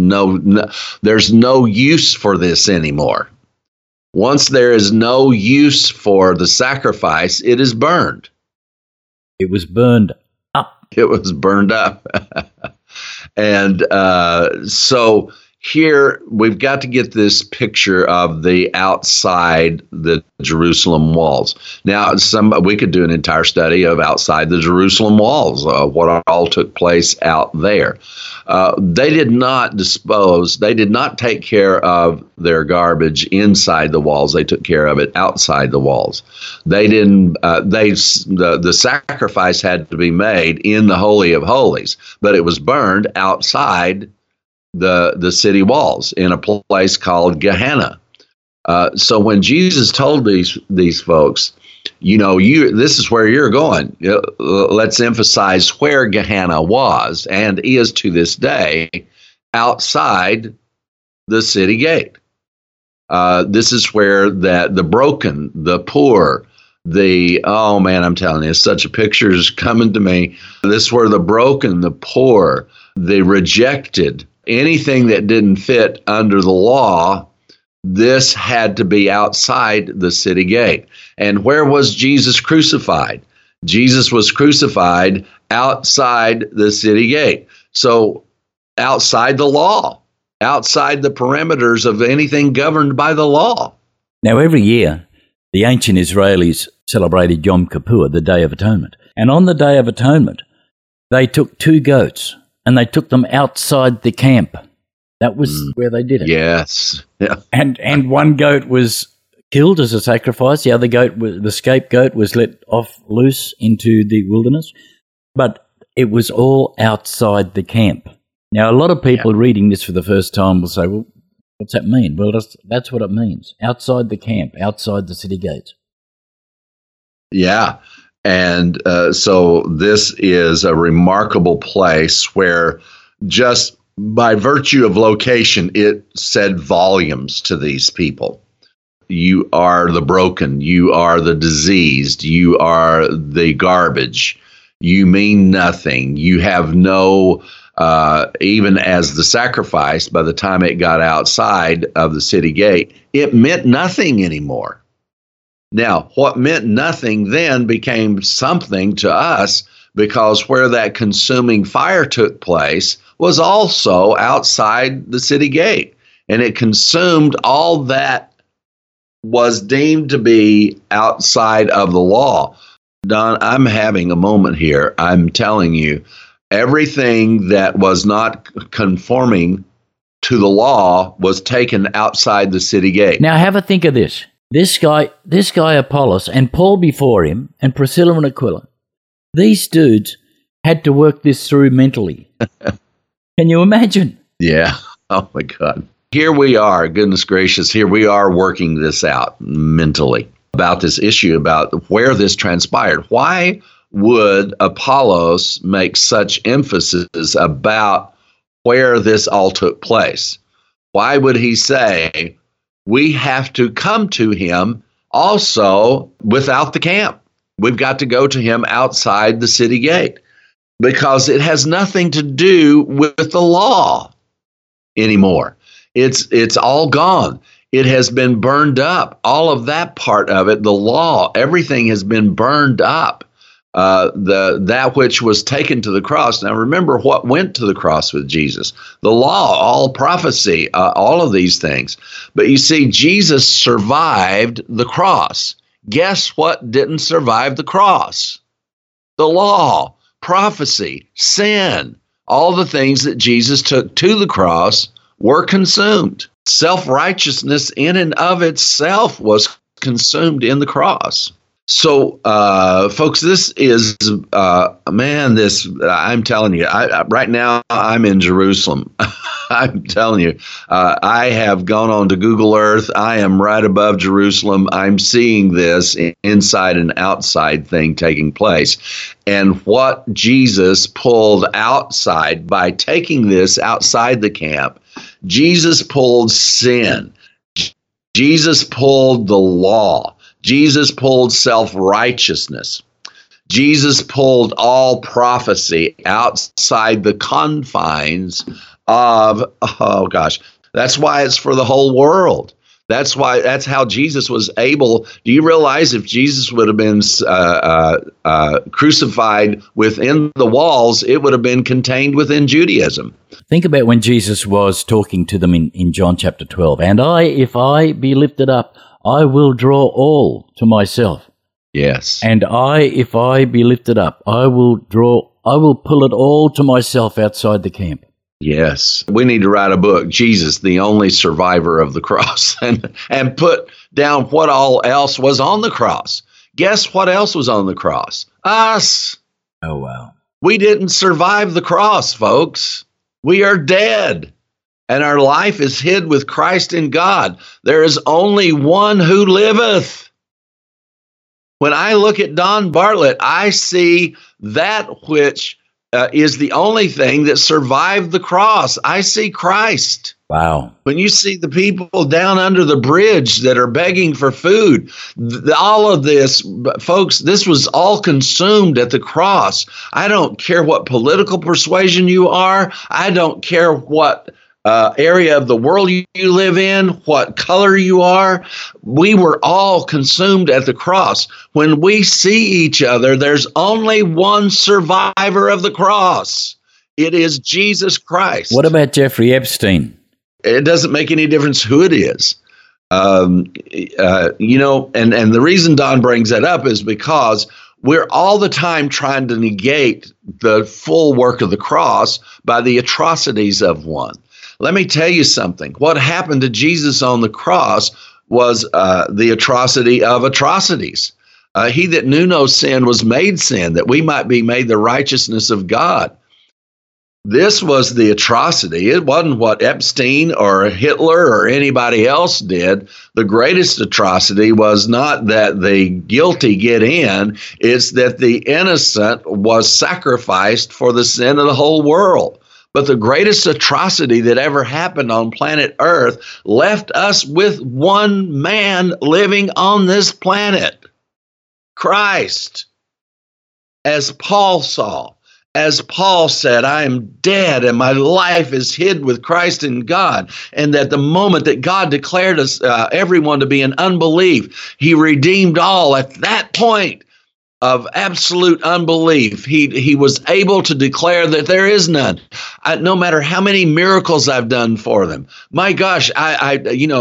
no use for this anymore. Once there is no use for the sacrifice, it is burned. It was burned up. It was burned up. And so here we've got to get this picture of the outside the Jerusalem walls. Now, we could do an entire study of outside the Jerusalem walls, what all took place out there. They did not take care of their garbage inside the walls. They took care of it outside the walls. They didn't. The sacrifice had to be made in the Holy of Holies, but it was burned outside the city walls in a place called Gehenna. So when Jesus told these folks, this is where you're going. Let's emphasize where Gehenna was and is to this day, outside the city gate. This is where the broken, the poor, Oh man, I'm telling you, such a picture is coming to me. This were the broken, the poor, the rejected, anything that didn't fit under the law. This had to be outside the city gate. And where was Jesus crucified? Jesus was crucified outside the city gate. So outside the law, outside the perimeters of anything governed by the law. Now, every year, the ancient Israelis celebrated Yom Kippur, the Day of Atonement. And on the Day of Atonement, they took 2 goats and they took them outside the camp. That was where they did it. Yes. Yeah. And one goat was killed as a sacrifice. The other goat, the scapegoat, was let off loose into the wilderness. But it was all outside the camp. Now, a lot of people reading this for the first time will say, well, what's that mean? Well, that's what it means. Outside the camp, outside the city gates. Yeah. And so this is a remarkable place where just by virtue of location, it said volumes to these people. You are the broken. You are the diseased. You are the garbage. You mean nothing. You have no, even as the sacrifice, by the time it got outside of the city gate, it meant nothing anymore. Now, what meant nothing then became something to us, because where that consuming fire took place was also outside the city gate. And it consumed all that was deemed to be outside of the law. Don, I'm having a moment here. I'm telling you, everything that was not conforming to the law was taken outside the city gate. Now, have a think of this. This guy Apollos, and Paul before him, and Priscilla and Aquila, these dudes had to work this through mentally. Can you imagine? Yeah. Oh, my God. Here we are, goodness gracious, here we are working this out mentally about this issue, about where this transpired. Why would Apollos make such emphasis about where this all took place? Why would he say, we have to come to him also without the camp? We've got to go to him outside the city gate, because it has nothing to do with the law anymore. It's all gone. It has been burned up. All of that part of it, the law, everything has been burned up. That which was taken to the cross. Now remember what went to the cross with Jesus: the law, all prophecy, all of these things. But you see, Jesus survived the cross. Guess what didn't survive the cross? The law, prophecy, sin. All the things that Jesus took to the cross were consumed. Self-righteousness in and of itself was consumed in the cross. So, folks, this is, I'm telling you, right now I'm in Jerusalem. I'm telling you, I have gone on to Google Earth. I am right above Jerusalem. I'm seeing this inside and outside thing taking place. And what Jesus pulled outside by taking this outside the camp, Jesus pulled sin. Jesus pulled the law. Jesus pulled self-righteousness. Jesus pulled all prophecy outside the confines of, that's why it's for the whole world. That's how Jesus was able. Do you realize if Jesus would have been crucified within the walls, it would have been contained within Judaism? Think about when Jesus was talking to them in John chapter 12. And if I be lifted up, I will draw all to myself. Yes. And if I be lifted up, I will pull it all to myself outside the camp. Yes. We need to write a book, Jesus, the only survivor of the cross, and put down what all else was on the cross. Guess what else was on the cross? Us. Oh, wow. We didn't survive the cross, folks. We are dead. And our life is hid with Christ in God. There is only one who liveth. When I look at Don Bartlett, I see that which is the only thing that survived the cross. I see Christ. Wow. When you see the people down under the bridge that are begging for food, all of this, folks, this was all consumed at the cross. I don't care what political persuasion you are. I don't care what area of the world you live in, what color you are. We were all consumed at the cross. When we see each other, there's only one survivor of the cross. It is Jesus Christ. What about Jeffrey Epstein? It doesn't make any difference who it is. And the reason Don brings that up is because we're all the time trying to negate the full work of the cross by the atrocities of one. Let me tell you something. What happened to Jesus on the cross was the atrocity of atrocities. He that knew no sin was made sin, that we might be made the righteousness of God. This was the atrocity. It wasn't what Epstein or Hitler or anybody else did. The greatest atrocity was not that the guilty get in, it's that the innocent was sacrificed for the sin of the whole world. But the greatest atrocity that ever happened on planet Earth left us with one man living on this planet, Christ. As Paul saw, as Paul said, I am dead and my life is hid with Christ in God. And that the moment that God declared us, everyone to be in unbelief, he redeemed all at that point of absolute unbelief. He was able to declare that there is none. No matter how many miracles I've done for them. My gosh, I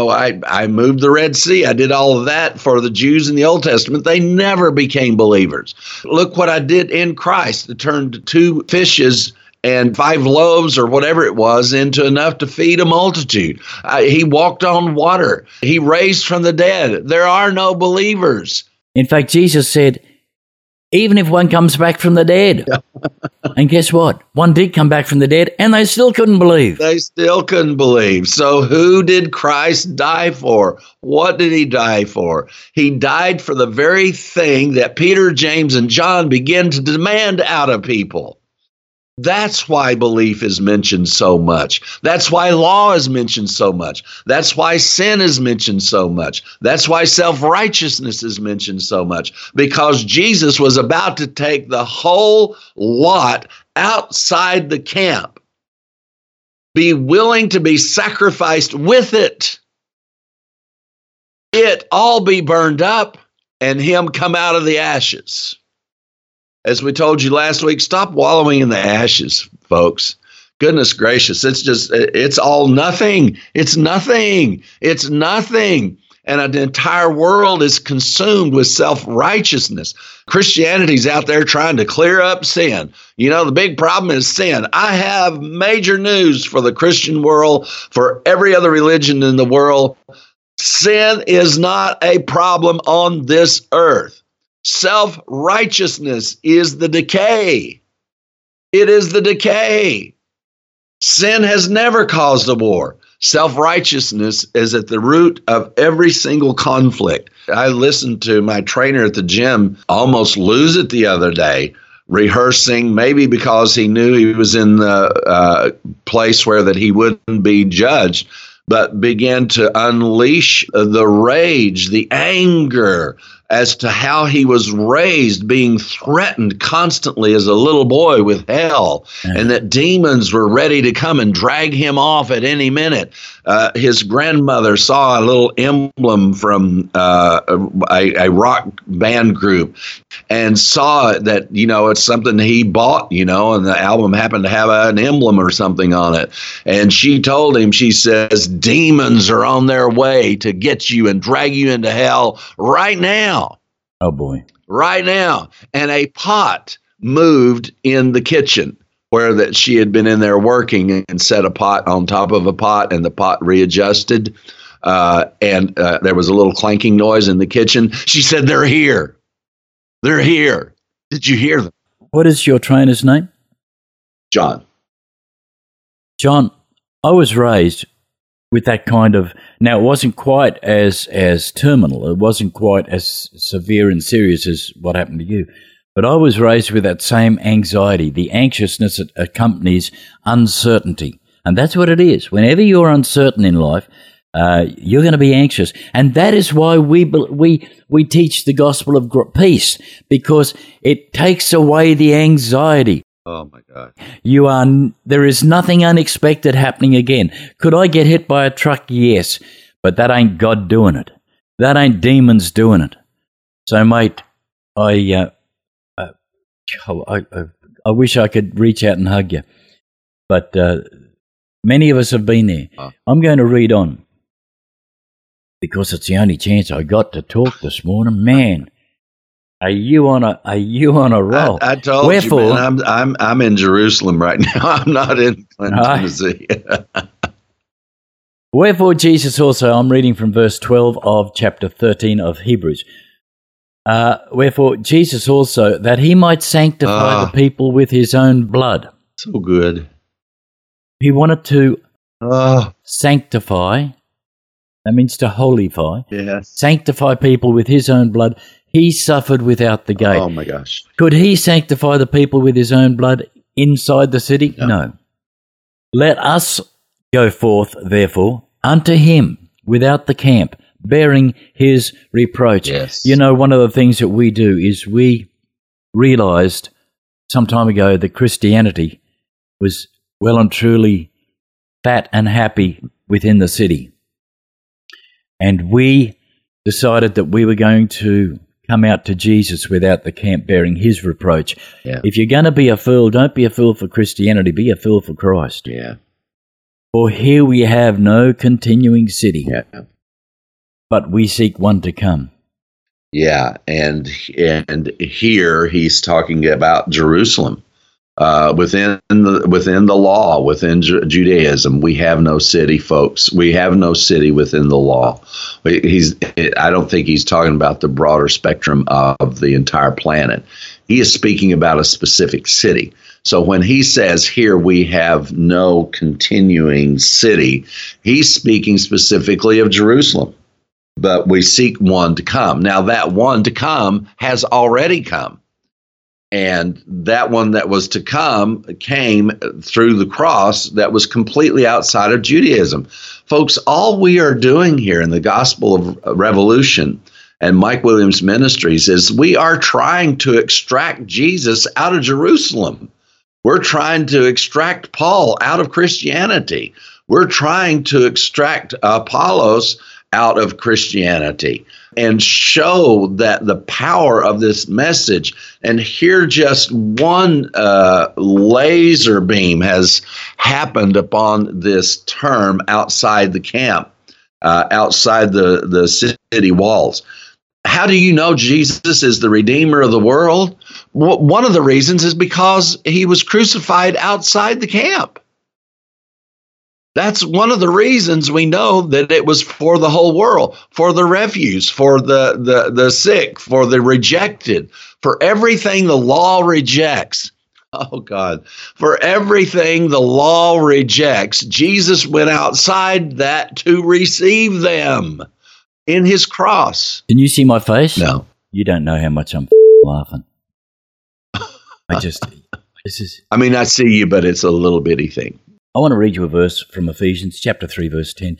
moved the Red Sea. I did all of that for the Jews in the Old Testament. They never became believers. Look what I did in Christ. It turned 2 fishes and 5 loaves or whatever it was into enough to feed a multitude. He walked on water. He raised from the dead. There are no believers. In fact, Jesus said, even if one comes back from the dead. And guess what? One did come back from the dead, and they still couldn't believe. They still couldn't believe. So who did Christ die for? What did he die for? He died for the very thing that Peter, James, and John began to demand out of people. That's why belief is mentioned so much. That's why law is mentioned so much. That's why sin is mentioned so much. That's why self-righteousness is mentioned so much. Because Jesus was about to take the whole lot outside the camp. Be willing to be sacrificed with it. It all be burned up and him come out of the ashes. As we told you last week, stop wallowing in the ashes, folks. Goodness gracious, it's all nothing. It's nothing. It's nothing. And an entire world is consumed with self-righteousness. Christianity's out there trying to clear up sin. You know, the big problem is sin. I have major news for the Christian world, for every other religion in the world. Sin is not a problem on this earth. Self-righteousness is the decay. It is the decay. Sin has never caused a war. Self-righteousness is at the root of every single conflict. I listened to my trainer at the gym almost lose it the other day, rehearsing, maybe because he knew he was in the place where that he wouldn't be judged, but began to unleash the rage, the anger, as to how he was raised, being threatened constantly as a little boy with hell, and that demons were ready to come and drag him off at any minute. His grandmother saw a little emblem from a rock band group and saw that, you know, it's something he bought, you know, and the album happened to have an emblem or something on it. And she told him, she says, demons are on their way to get you and drag you into hell right now. Oh, boy. Right now. And a pot moved in the kitchen where that she had been in there working and set a pot on top of a pot, and the pot readjusted. And there was a little clanking noise in the kitchen. She said, they're here. They're here. Did you hear them? What is your trainer's name? John. John, I was raised with that kind of, now it wasn't quite as terminal, it wasn't quite as severe and serious as what happened to you, But I was raised with that same anxiety, the anxiousness that accompanies uncertainty. And that's what it is. Whenever you're uncertain in life, you're going to be anxious. And that is why we teach the gospel of peace, because it takes away the anxiety. Oh, my God. There is nothing unexpected happening again. Could I get hit by a truck? Yes. But that ain't God doing it. That ain't demons doing it. So, mate, I wish I could reach out and hug you. But many of us have been there. I'm going to read on, because it's the only chance I got to talk this morning. Man, are you on a roll? I told Wherefore, you, man, I'm in Jerusalem right now. I'm not in Clinton, Tennessee. Wherefore Jesus also, I'm reading from verse 12 of chapter 13 of Hebrews. Wherefore Jesus also, that he might sanctify the people with his own blood. So good. He wanted to sanctify. That means to holify. Yes. Sanctify people with his own blood. He suffered without the gate. Oh, my gosh. Could he sanctify the people with his own blood inside the city? No. Let us go forth, therefore, unto him without the camp, bearing his reproach. Yes. You know, one of the things that we do is we realized some time ago that Christianity was well and truly fat and happy within the city. And we decided that we were going to come out to Jesus without the camp, bearing his reproach. Yeah. If you're going to be a fool, don't be a fool for Christianity, be a fool for Christ. Yeah. For here we have no continuing city, but we seek one to come. Yeah, and here he's talking about Jerusalem. Within the law, within Judaism, we have no city, folks. We have no city within the law. I don't think he's talking about the broader spectrum of the entire planet. He is speaking about a specific city. So when he says here we have no continuing city, he's speaking specifically of Jerusalem. But we seek one to come. Now that one to come has already come. And that one that was to come came through the cross that was completely outside of Judaism. Folks, all we are doing here in the Gospel of Revolution and Mike Williams Ministries is we are trying to extract Jesus out of Jerusalem. We're trying to extract Paul out of Christianity. We're trying to extract Apollos out of Christianity and show that the power of this message. And here just one laser beam has happened upon this term outside the camp, outside the city walls. How do you know Jesus is the Redeemer of the world? One of the reasons is because he was crucified outside the camp. That's one of the reasons we know that it was for the whole world, for the refuse, for the sick, for the rejected, for everything the law rejects. Oh, God. For everything the law rejects, Jesus went outside that to receive them in his cross. Can you see my face? No. You don't know how much I'm laughing. I see you, but it's a little bitty thing. I want to read you a verse from Ephesians chapter 3, verse 10.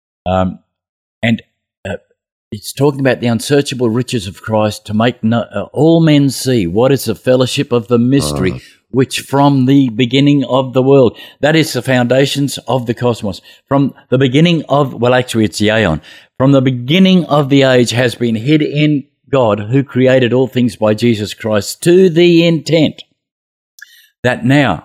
And it's talking about the unsearchable riches of Christ to make all men see what is the fellowship of the mystery, which from the beginning of the world, that is the foundations of the cosmos, from the beginning of, well, actually it's the aeon, from the beginning of the age has been hid in God who created all things by Jesus Christ to the intent that now,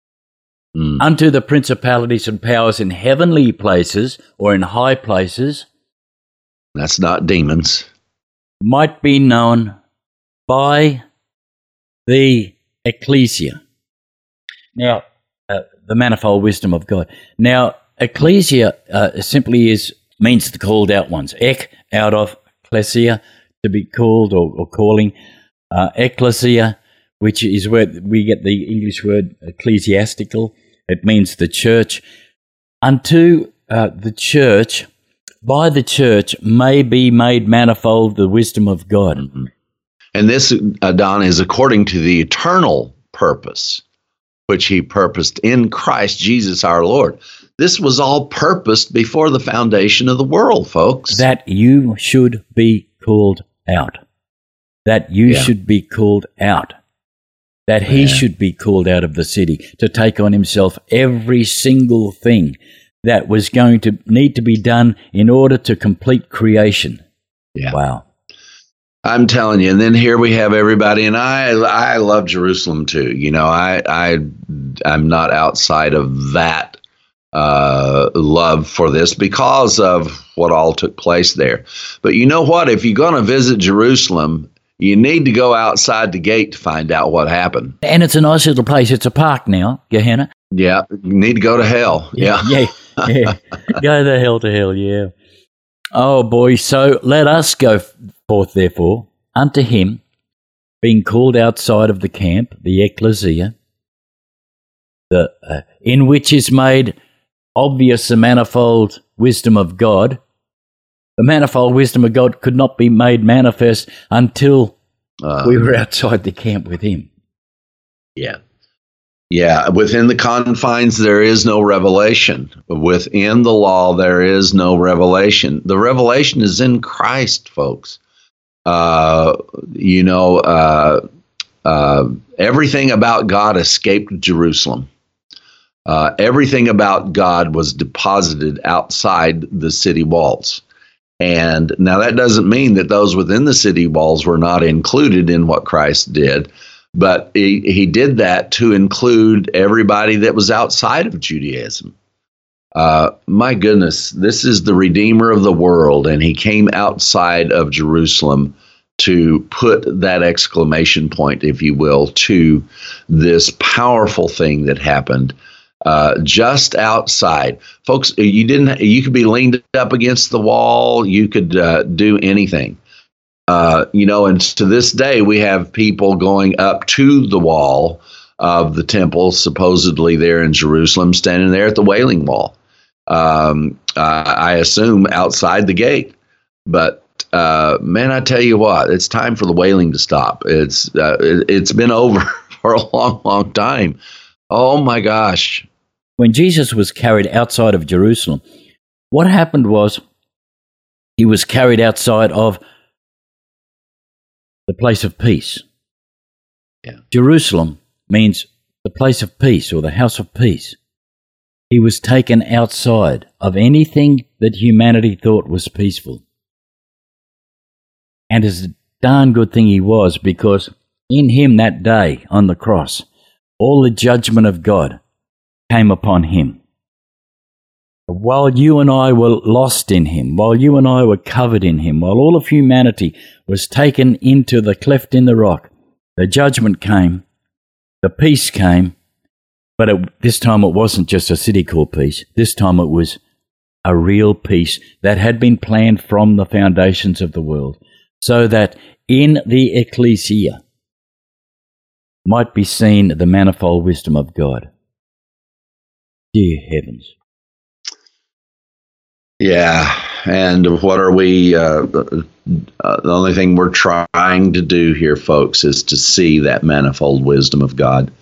unto the principalities and powers in heavenly places or in high places. That's not demons. Might be known by the ecclesia. Now, the manifold wisdom of God. Now, ecclesia simply means the called out ones. Ek, out of, ecclesia, to be called or calling. Ecclesia, which is where we get the English word ecclesiastical. It means the church. Unto the church, by the church may be made manifold the wisdom of God. Mm-hmm. And this, Don, is according to the eternal purpose, which he purposed in Christ Jesus our Lord. This was all purposed before the foundation of the world, folks. That you should be called out. That you should be called out. That he should be called out of the city to take on himself every single thing that was going to need to be done in order to complete creation. Yeah. Wow. I'm telling you. And then here we have everybody, and I love Jerusalem too. You know, I'm not outside of that love for this because of what all took place there. But you know what? If you're going to visit Jerusalem, you need to go outside the gate to find out what happened. And it's a nice little place. It's a park now, Gehenna. Yeah, you need to go to hell. Yeah. Go the hell to hell, yeah. Oh, boy. So let us go forth, therefore, unto him, being called outside of the camp, the ecclesia, in which is made obvious the manifold wisdom of God. The manifold wisdom of God could not be made manifest until we were outside the camp with him. Yeah. Yeah. Within the confines, there is no revelation. Within the law, there is no revelation. The revelation is in Christ, folks. Everything about God escaped Jerusalem. Everything about God was deposited outside the city walls. And now that doesn't mean that those within the city walls were not included in what Christ did, but he did that to include everybody that was outside of Judaism. My goodness, this is the Redeemer of the world, and he came outside of Jerusalem to put that exclamation point, if you will, to this powerful thing that happened. Just outside, folks. You could be leaned up against the wall. You could do anything, and to this day, we have people going up to the wall of the temple, supposedly there in Jerusalem, standing there at the Wailing Wall. I assume outside the gate, but man, I tell you what, it's time for the wailing to stop. It's been over for a long, long time. Oh my gosh. When Jesus was carried outside of Jerusalem, what happened was he was carried outside of the place of peace. Yeah. Jerusalem means the place of peace or the house of peace. He was taken outside of anything that humanity thought was peaceful. And it's a darn good thing he was, because in him that day on the cross, all the judgment of God came upon him. While you and I were lost in him, while you and I were covered in him, while all of humanity was taken into the cleft in the rock, the judgment came, the peace came, but this time it wasn't just a city called peace. This time it was a real peace that had been planned from the foundations of the world, so that in the ecclesia might be seen the manifold wisdom of God. Dear heavens. Yeah, and what are we, the only thing we're trying to do here, folks, is to see that manifold wisdom of God.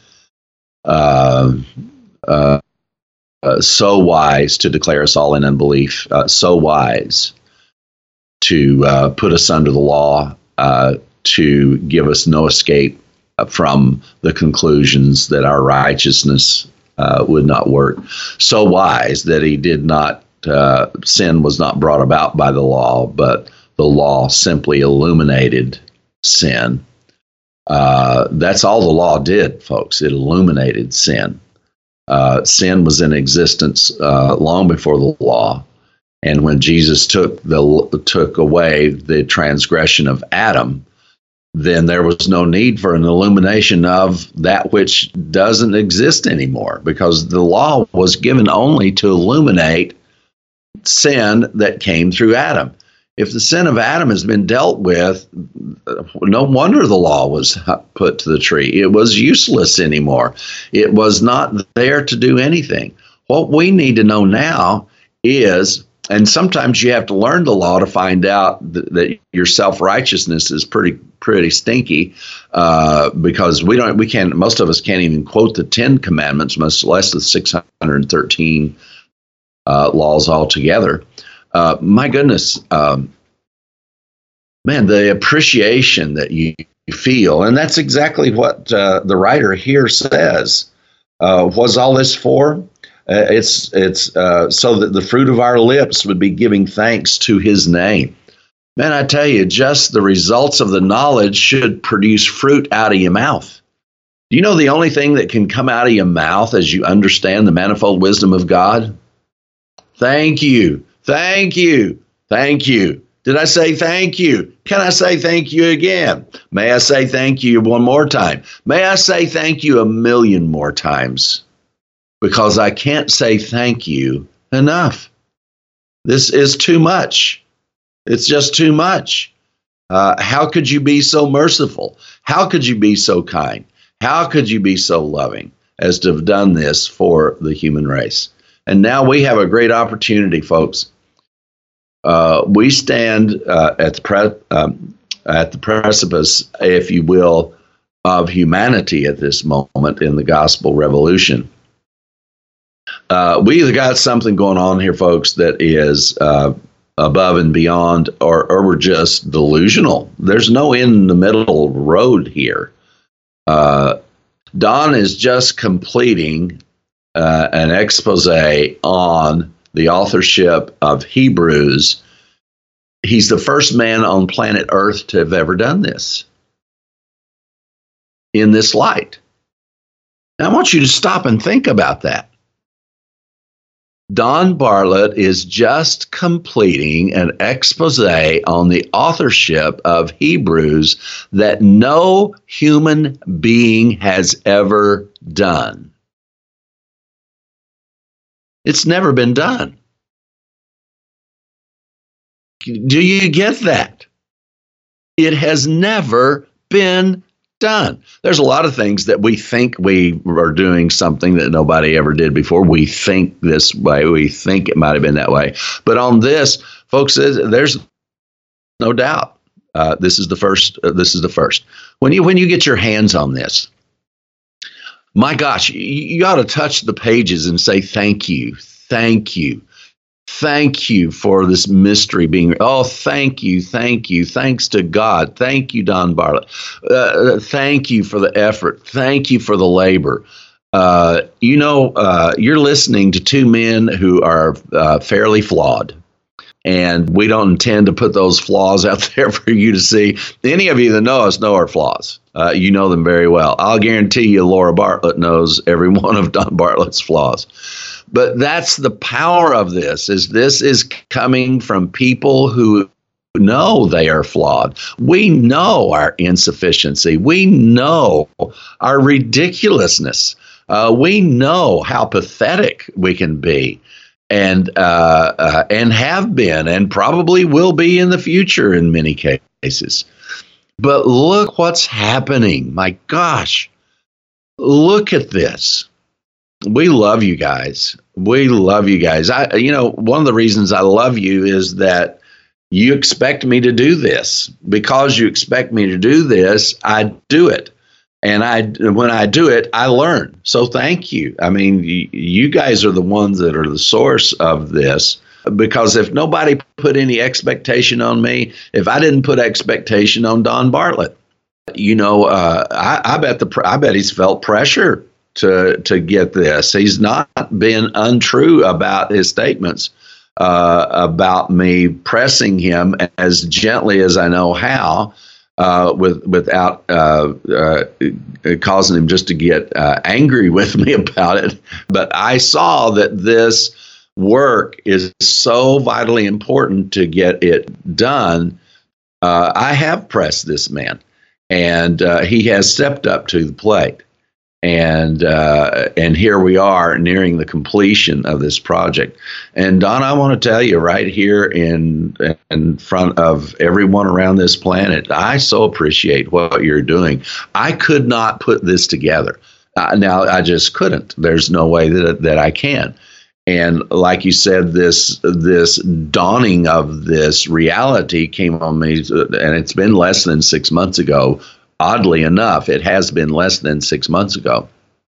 So wise to declare us all in unbelief, so wise to put us under the law, to give us no escape from the conclusions that our righteousness would not work. So wise that he did not, sin was not brought about by the law, but the law simply illuminated sin. That's all the law did, folks. It illuminated sin. Sin was in existence long before the law. And when Jesus took away the transgression of Adam, then there was no need for an illumination of that which doesn't exist anymore, because the law was given only to illuminate sin that came through Adam. If the sin of Adam has been dealt with, no wonder the law was put to the tree. It was useless anymore. It was not there to do anything. What we need to know now is, and sometimes you have to learn the law to find out that your self-righteousness is pretty pretty stinky because most of us can't even quote the 10 Commandments, much less the 613 laws altogether. My goodness, man, the appreciation that you feel, and that's exactly what the writer here says. What's all this for? It's so that the fruit of our lips would be giving thanks to his name. Man, I tell you, just the results of the knowledge should produce fruit out of your mouth. Do you know the only thing that can come out of your mouth as you understand the manifold wisdom of God? Thank you. Thank you. Thank you. Did I say thank you? Can I say thank you again? May I say thank you one more time? May I say thank you a million more times? Because I can't say thank you enough. This is too much. It's just too much. How could you be so merciful? How could you be so kind? How could you be so loving as to have done this for the human race? And now we have a great opportunity, folks. We stand at the precipice, if you will, of humanity at this moment in the gospel revolution. We either got something going on here, folks, that is above and beyond, or we're just delusional. There's no in the middle road here. Don is just completing an expose on the authorship of Hebrews. He's the first man on planet Earth to have ever done this in this light. Now, I want you to stop and think about that. Don Bartlett is just completing an expose on the authorship of Hebrews that no human being has ever done. It's never been done. Do you get that? It has never been done. There's a lot of things that we think we are doing something that nobody ever did before. We think this way. We think it might have been that way. But on this, folks, there's no doubt. This is the first. This is the first. When you get your hands on this, my gosh, you ought to touch the pages and say thank you, thank you. Thank you for this mystery being, thank you, thanks to God. Thank you, Don Bartlett. Thank you for the effort. Thank you for the labor. You're listening to two men who are fairly flawed, and we don't intend to put those flaws out there for you to see. Any of you that know us know our flaws. You know them very well. I'll guarantee you Laura Bartlett knows every one of Don Bartlett's flaws. But that's the power of this is coming from people who know they are flawed. We know our insufficiency. We know our ridiculousness. We know how pathetic we can be and have been and probably will be in the future in many cases. But look what's happening. My gosh, look at this. We love you guys. We love you guys. One of the reasons I love you is that you expect me to do this. Because you expect me to do this, I do it. And when I do it, I learn. So thank you. I mean, you guys are the ones that are the source of this. Because if nobody put any expectation on me, if I didn't put expectation on Don Bartlett, I bet he's felt pressure to get this. He's not been untrue about his statements about me pressing him as gently as I know how, without causing him just to get angry with me about it. But I saw that this work is so vitally important to get it done. I have pressed this man, and he has stepped up to the plate. And here we are nearing the completion of this project. And Don, I want to tell you right here in front of everyone around this planet, I so appreciate what you're doing. I could not put this together. Now, I just couldn't. There's no way that I can. And like you said, this dawning of this reality came on me, and it's been less than 6 months ago. Oddly enough, it has been less than 6 months ago.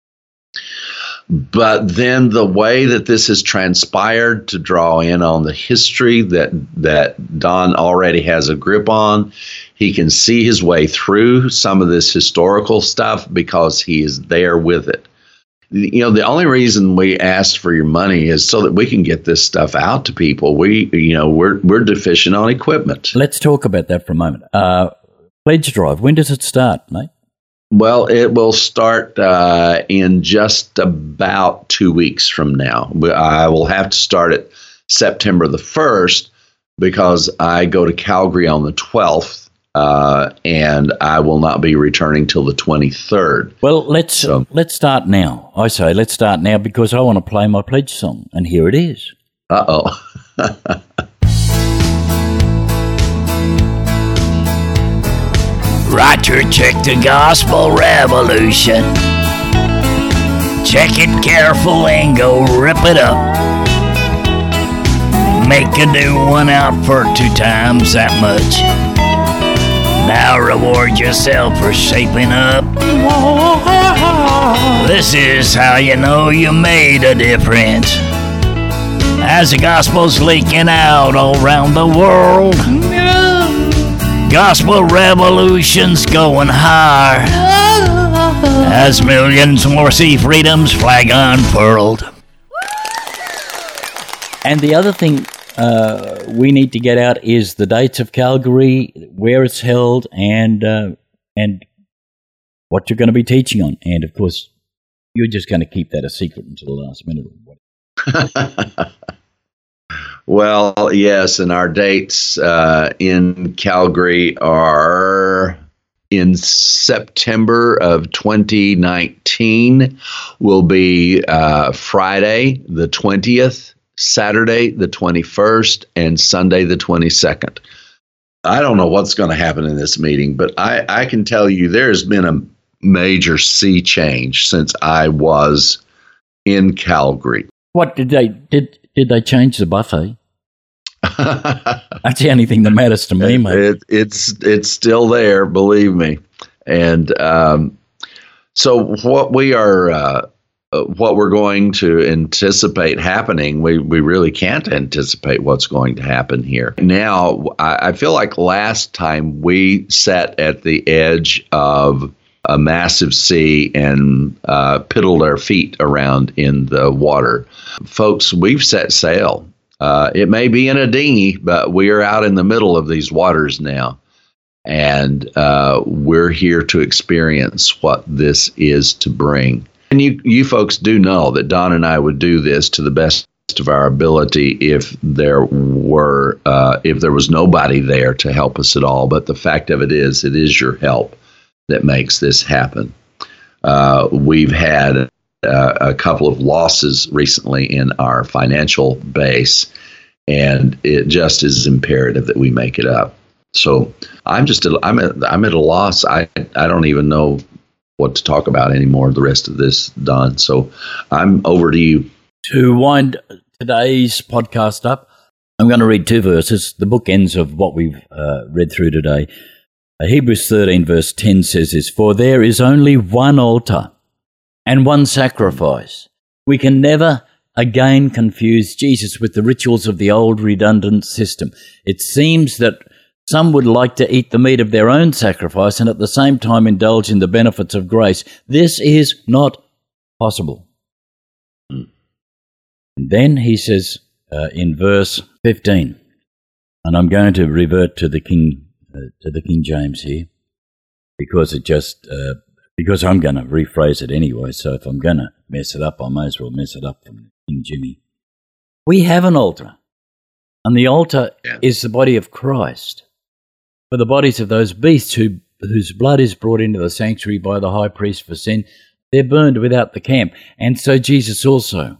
But then the way that this has transpired to draw in on the history that Don already has a grip on, he can see his way through some of this historical stuff because he is there with it. You know, the only reason we asked for your money is so that we can get this stuff out to people. We're deficient on equipment. Let's talk about that for a moment. Pledge drive. When does it start, mate? Well, it will start in just about 2 weeks from now. I will have to start it September the 1st because I go to Calgary on the 12th. And I will not be returning till the 23rd. Well, let's start now. I say let's start now because I want to play my pledge song, and here it is. Uh-oh. Roger, check the Gospel Revolution. Check it careful and go rip it up. Make a new one out for 2 times that much. Now reward yourself for shaping up. This is how you know you made a difference. As the gospel's leaking out all around the world, gospel revolution's going higher. As millions more see freedom's flag unfurled. And the other thing we need to get out is the dates of Calgary, where it's held, and what you're going to be teaching on. And, of course, you're just going to keep that a secret until the last minute. Well, yes, and our dates in Calgary are in September of 2019 will be Friday the 20th, Saturday the 21st, and Sunday the 22nd. I don't know what's going to happen in this meeting, but I can tell you there's been a major sea change since I was in Calgary. What did they change the buffet? That's the only thing that matters to me, mate. It's still there, believe me. And so what we're going to anticipate happening, we really can't anticipate what's going to happen here. Now, I feel like last time we sat at the edge of a massive sea and piddled our feet around in the water. Folks, we've set sail. It may be in a dinghy, but we are out in the middle of these waters now. And we're here to experience what this is to bring. And you folks do know that Don and I would do this to the best of our ability if there was nobody there to help us at all. But the fact of it is your help that makes this happen. We've had a couple of losses recently in our financial base, and it just is imperative that we make it up. So I'm at a loss. I don't even know what to talk about anymore the rest of this, Don. So I'm over to you. To wind today's podcast up, I'm going to read 2 verses, the bookends of what we've read through today. Hebrews 13 verse 10 says this, "For there is only one altar and one sacrifice. We can never again confuse Jesus with the rituals of the old redundant system. It seems that some would like to eat the meat of their own sacrifice and at the same time indulge in the benefits of grace. This is not possible." And then he says in verse 15, and I'm going to revert to the King James here, because because I'm going to rephrase it anyway. So if I'm going to mess it up, I may as well mess it up from King Jimmy. We have an altar, and the altar is the body of Christ. For the bodies of those beasts whose blood is brought into the sanctuary by the high priest for sin, they're burned without the camp. And so Jesus also.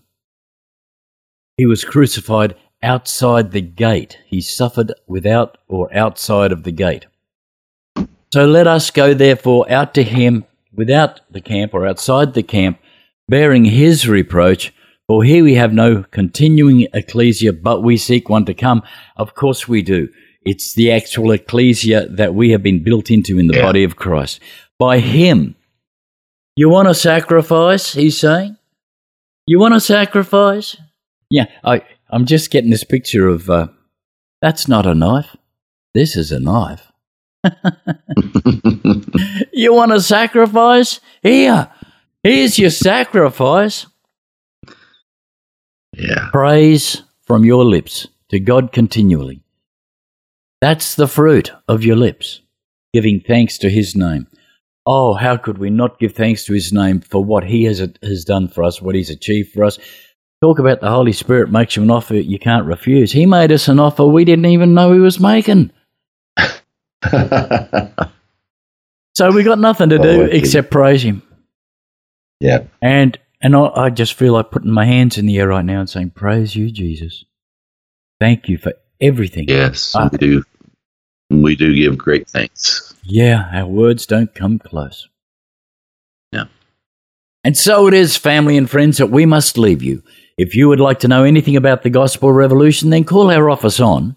He was crucified outside the gate. He suffered without or outside of the gate. So let us go therefore out to him without the camp or outside the camp, bearing his reproach. For here we have no continuing ecclesia, but we seek one to come. Of course we do. It's the actual ecclesia that we have been built into in the body of Christ. By him. You want a sacrifice, he's saying? You want a sacrifice? Yeah, I'm just getting this picture of, that's not a knife. This is a knife. You want a sacrifice? Here's your sacrifice. Yeah. Praise from your lips to God continually. That's the fruit of your lips, giving thanks to his name. Oh, how could we not give thanks to his name for what he has done for us, what he's achieved for us? Talk about the Holy Spirit makes you an offer you can't refuse. He made us an offer we didn't even know he was making. So we got nothing to do except praise him. Yeah. And I just feel like putting my hands in the air right now and saying, praise you, Jesus. Thank you for everything. Yes, we do. We do give great thanks. Yeah, our words don't come close. Yeah. And so it is, family and friends, that we must leave you. If you would like to know anything about the Gospel Revolution, then call our office on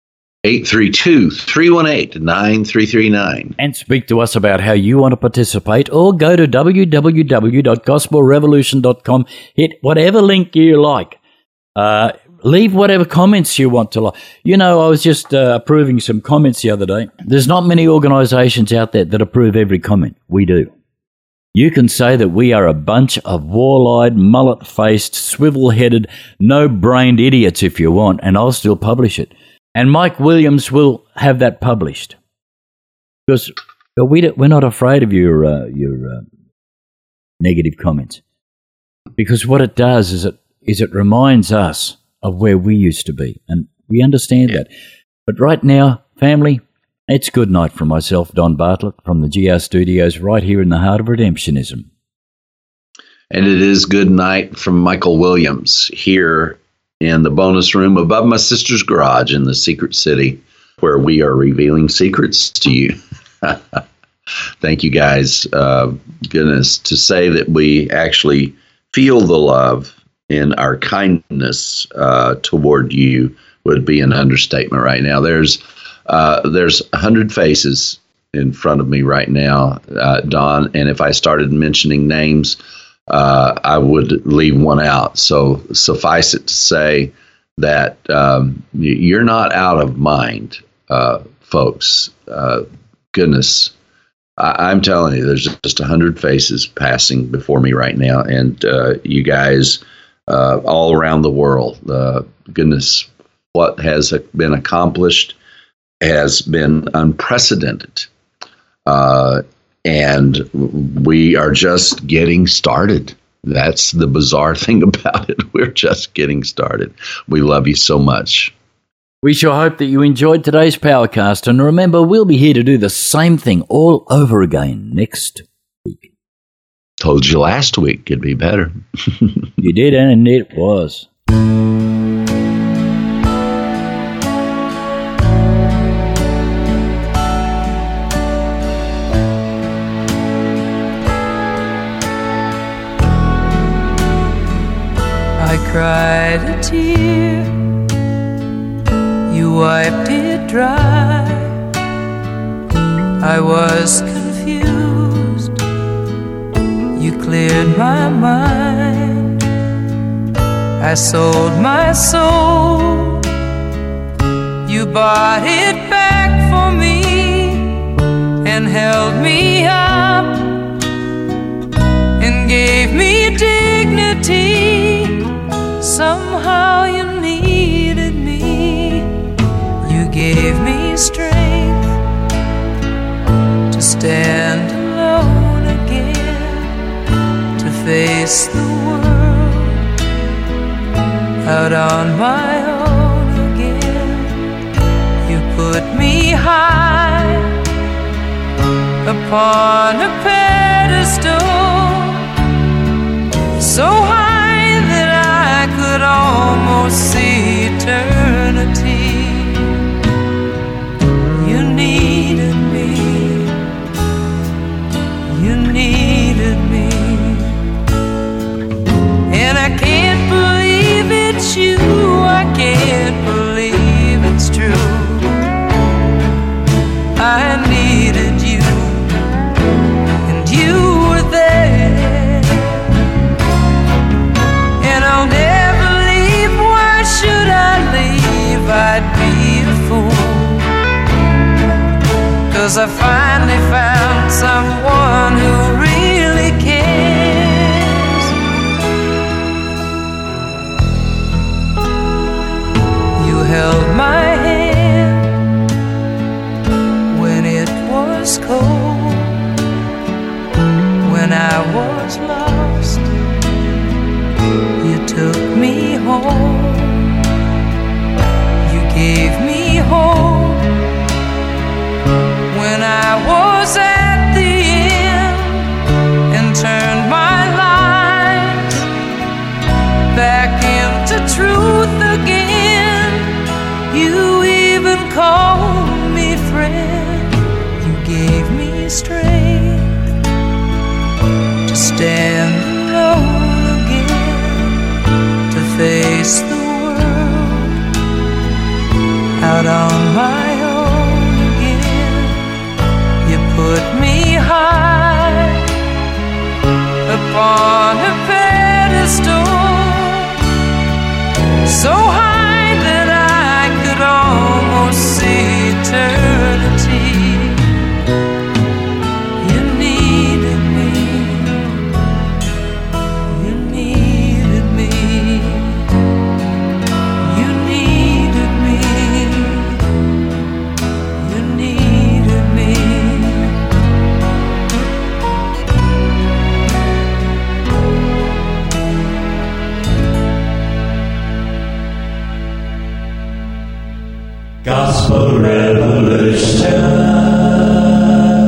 832-318-9339 and speak to us about how you want to participate, or go to www.gospelrevolution.com. Hit whatever link you like. Leave whatever comments you want to like. You know, I was just approving some comments the other day. There's not many organizations out there that approve every comment. We do. You can say that we are a bunch of wall-eyed, mullet-faced, swivel-headed, no-brained idiots if you want, and I'll still publish it. And Mike Williams will have that published. Because we're not afraid of your negative comments. Because what it does is it reminds us of where we used to be, and we understand that. But right now, family, it's good night from myself, Don Bartlett, from the GR Studios right here in the heart of Redemptionism. And it is good night from Michael Williams here in the bonus room above my sister's garage in the Secret City, where we are revealing secrets to you. Thank you, guys. Goodness, to say that we actually feel the love in our kindness toward you would be an understatement right now. There's 100 faces in front of me right now, Don, and if I started mentioning names, I would leave one out. So suffice it to say that you're not out of mind, folks. Goodness, I'm telling you, there's just 100 faces passing before me right now, and you guys all around the world. Goodness, what has been accomplished has been unprecedented. And we are just getting started. That's the bizarre thing about it. We're just getting started. We love you so much. We sure hope that you enjoyed today's Powercast. And remember, we'll be here to do the same thing all over again next week. Told you last week it'd be better. You did, and it was. I cried a tear, you wiped it dry. I was confused, you cleared my mind. I sold my soul, you bought it back for me and held me up and gave me dignity. Somehow you needed me. You gave me strength to stand alone again, to face the world out on my own again. You put me high upon a pedestal, so high could almost see eternity. You needed me. You needed me. And I can't believe 'cause I finally found someone who really cares. You held my hand when it was cold, when I was lost. You took me home. You gave me hope when I was at the end, and turned my life back into truth again. You even called me friend. You gave me strength to stand alone again, to face the world out on my own again. You put me high upon a pedestal, so high that I could almost see eternity. You needed me. You needed me. You needed me. You needed me. Gospel Revolution.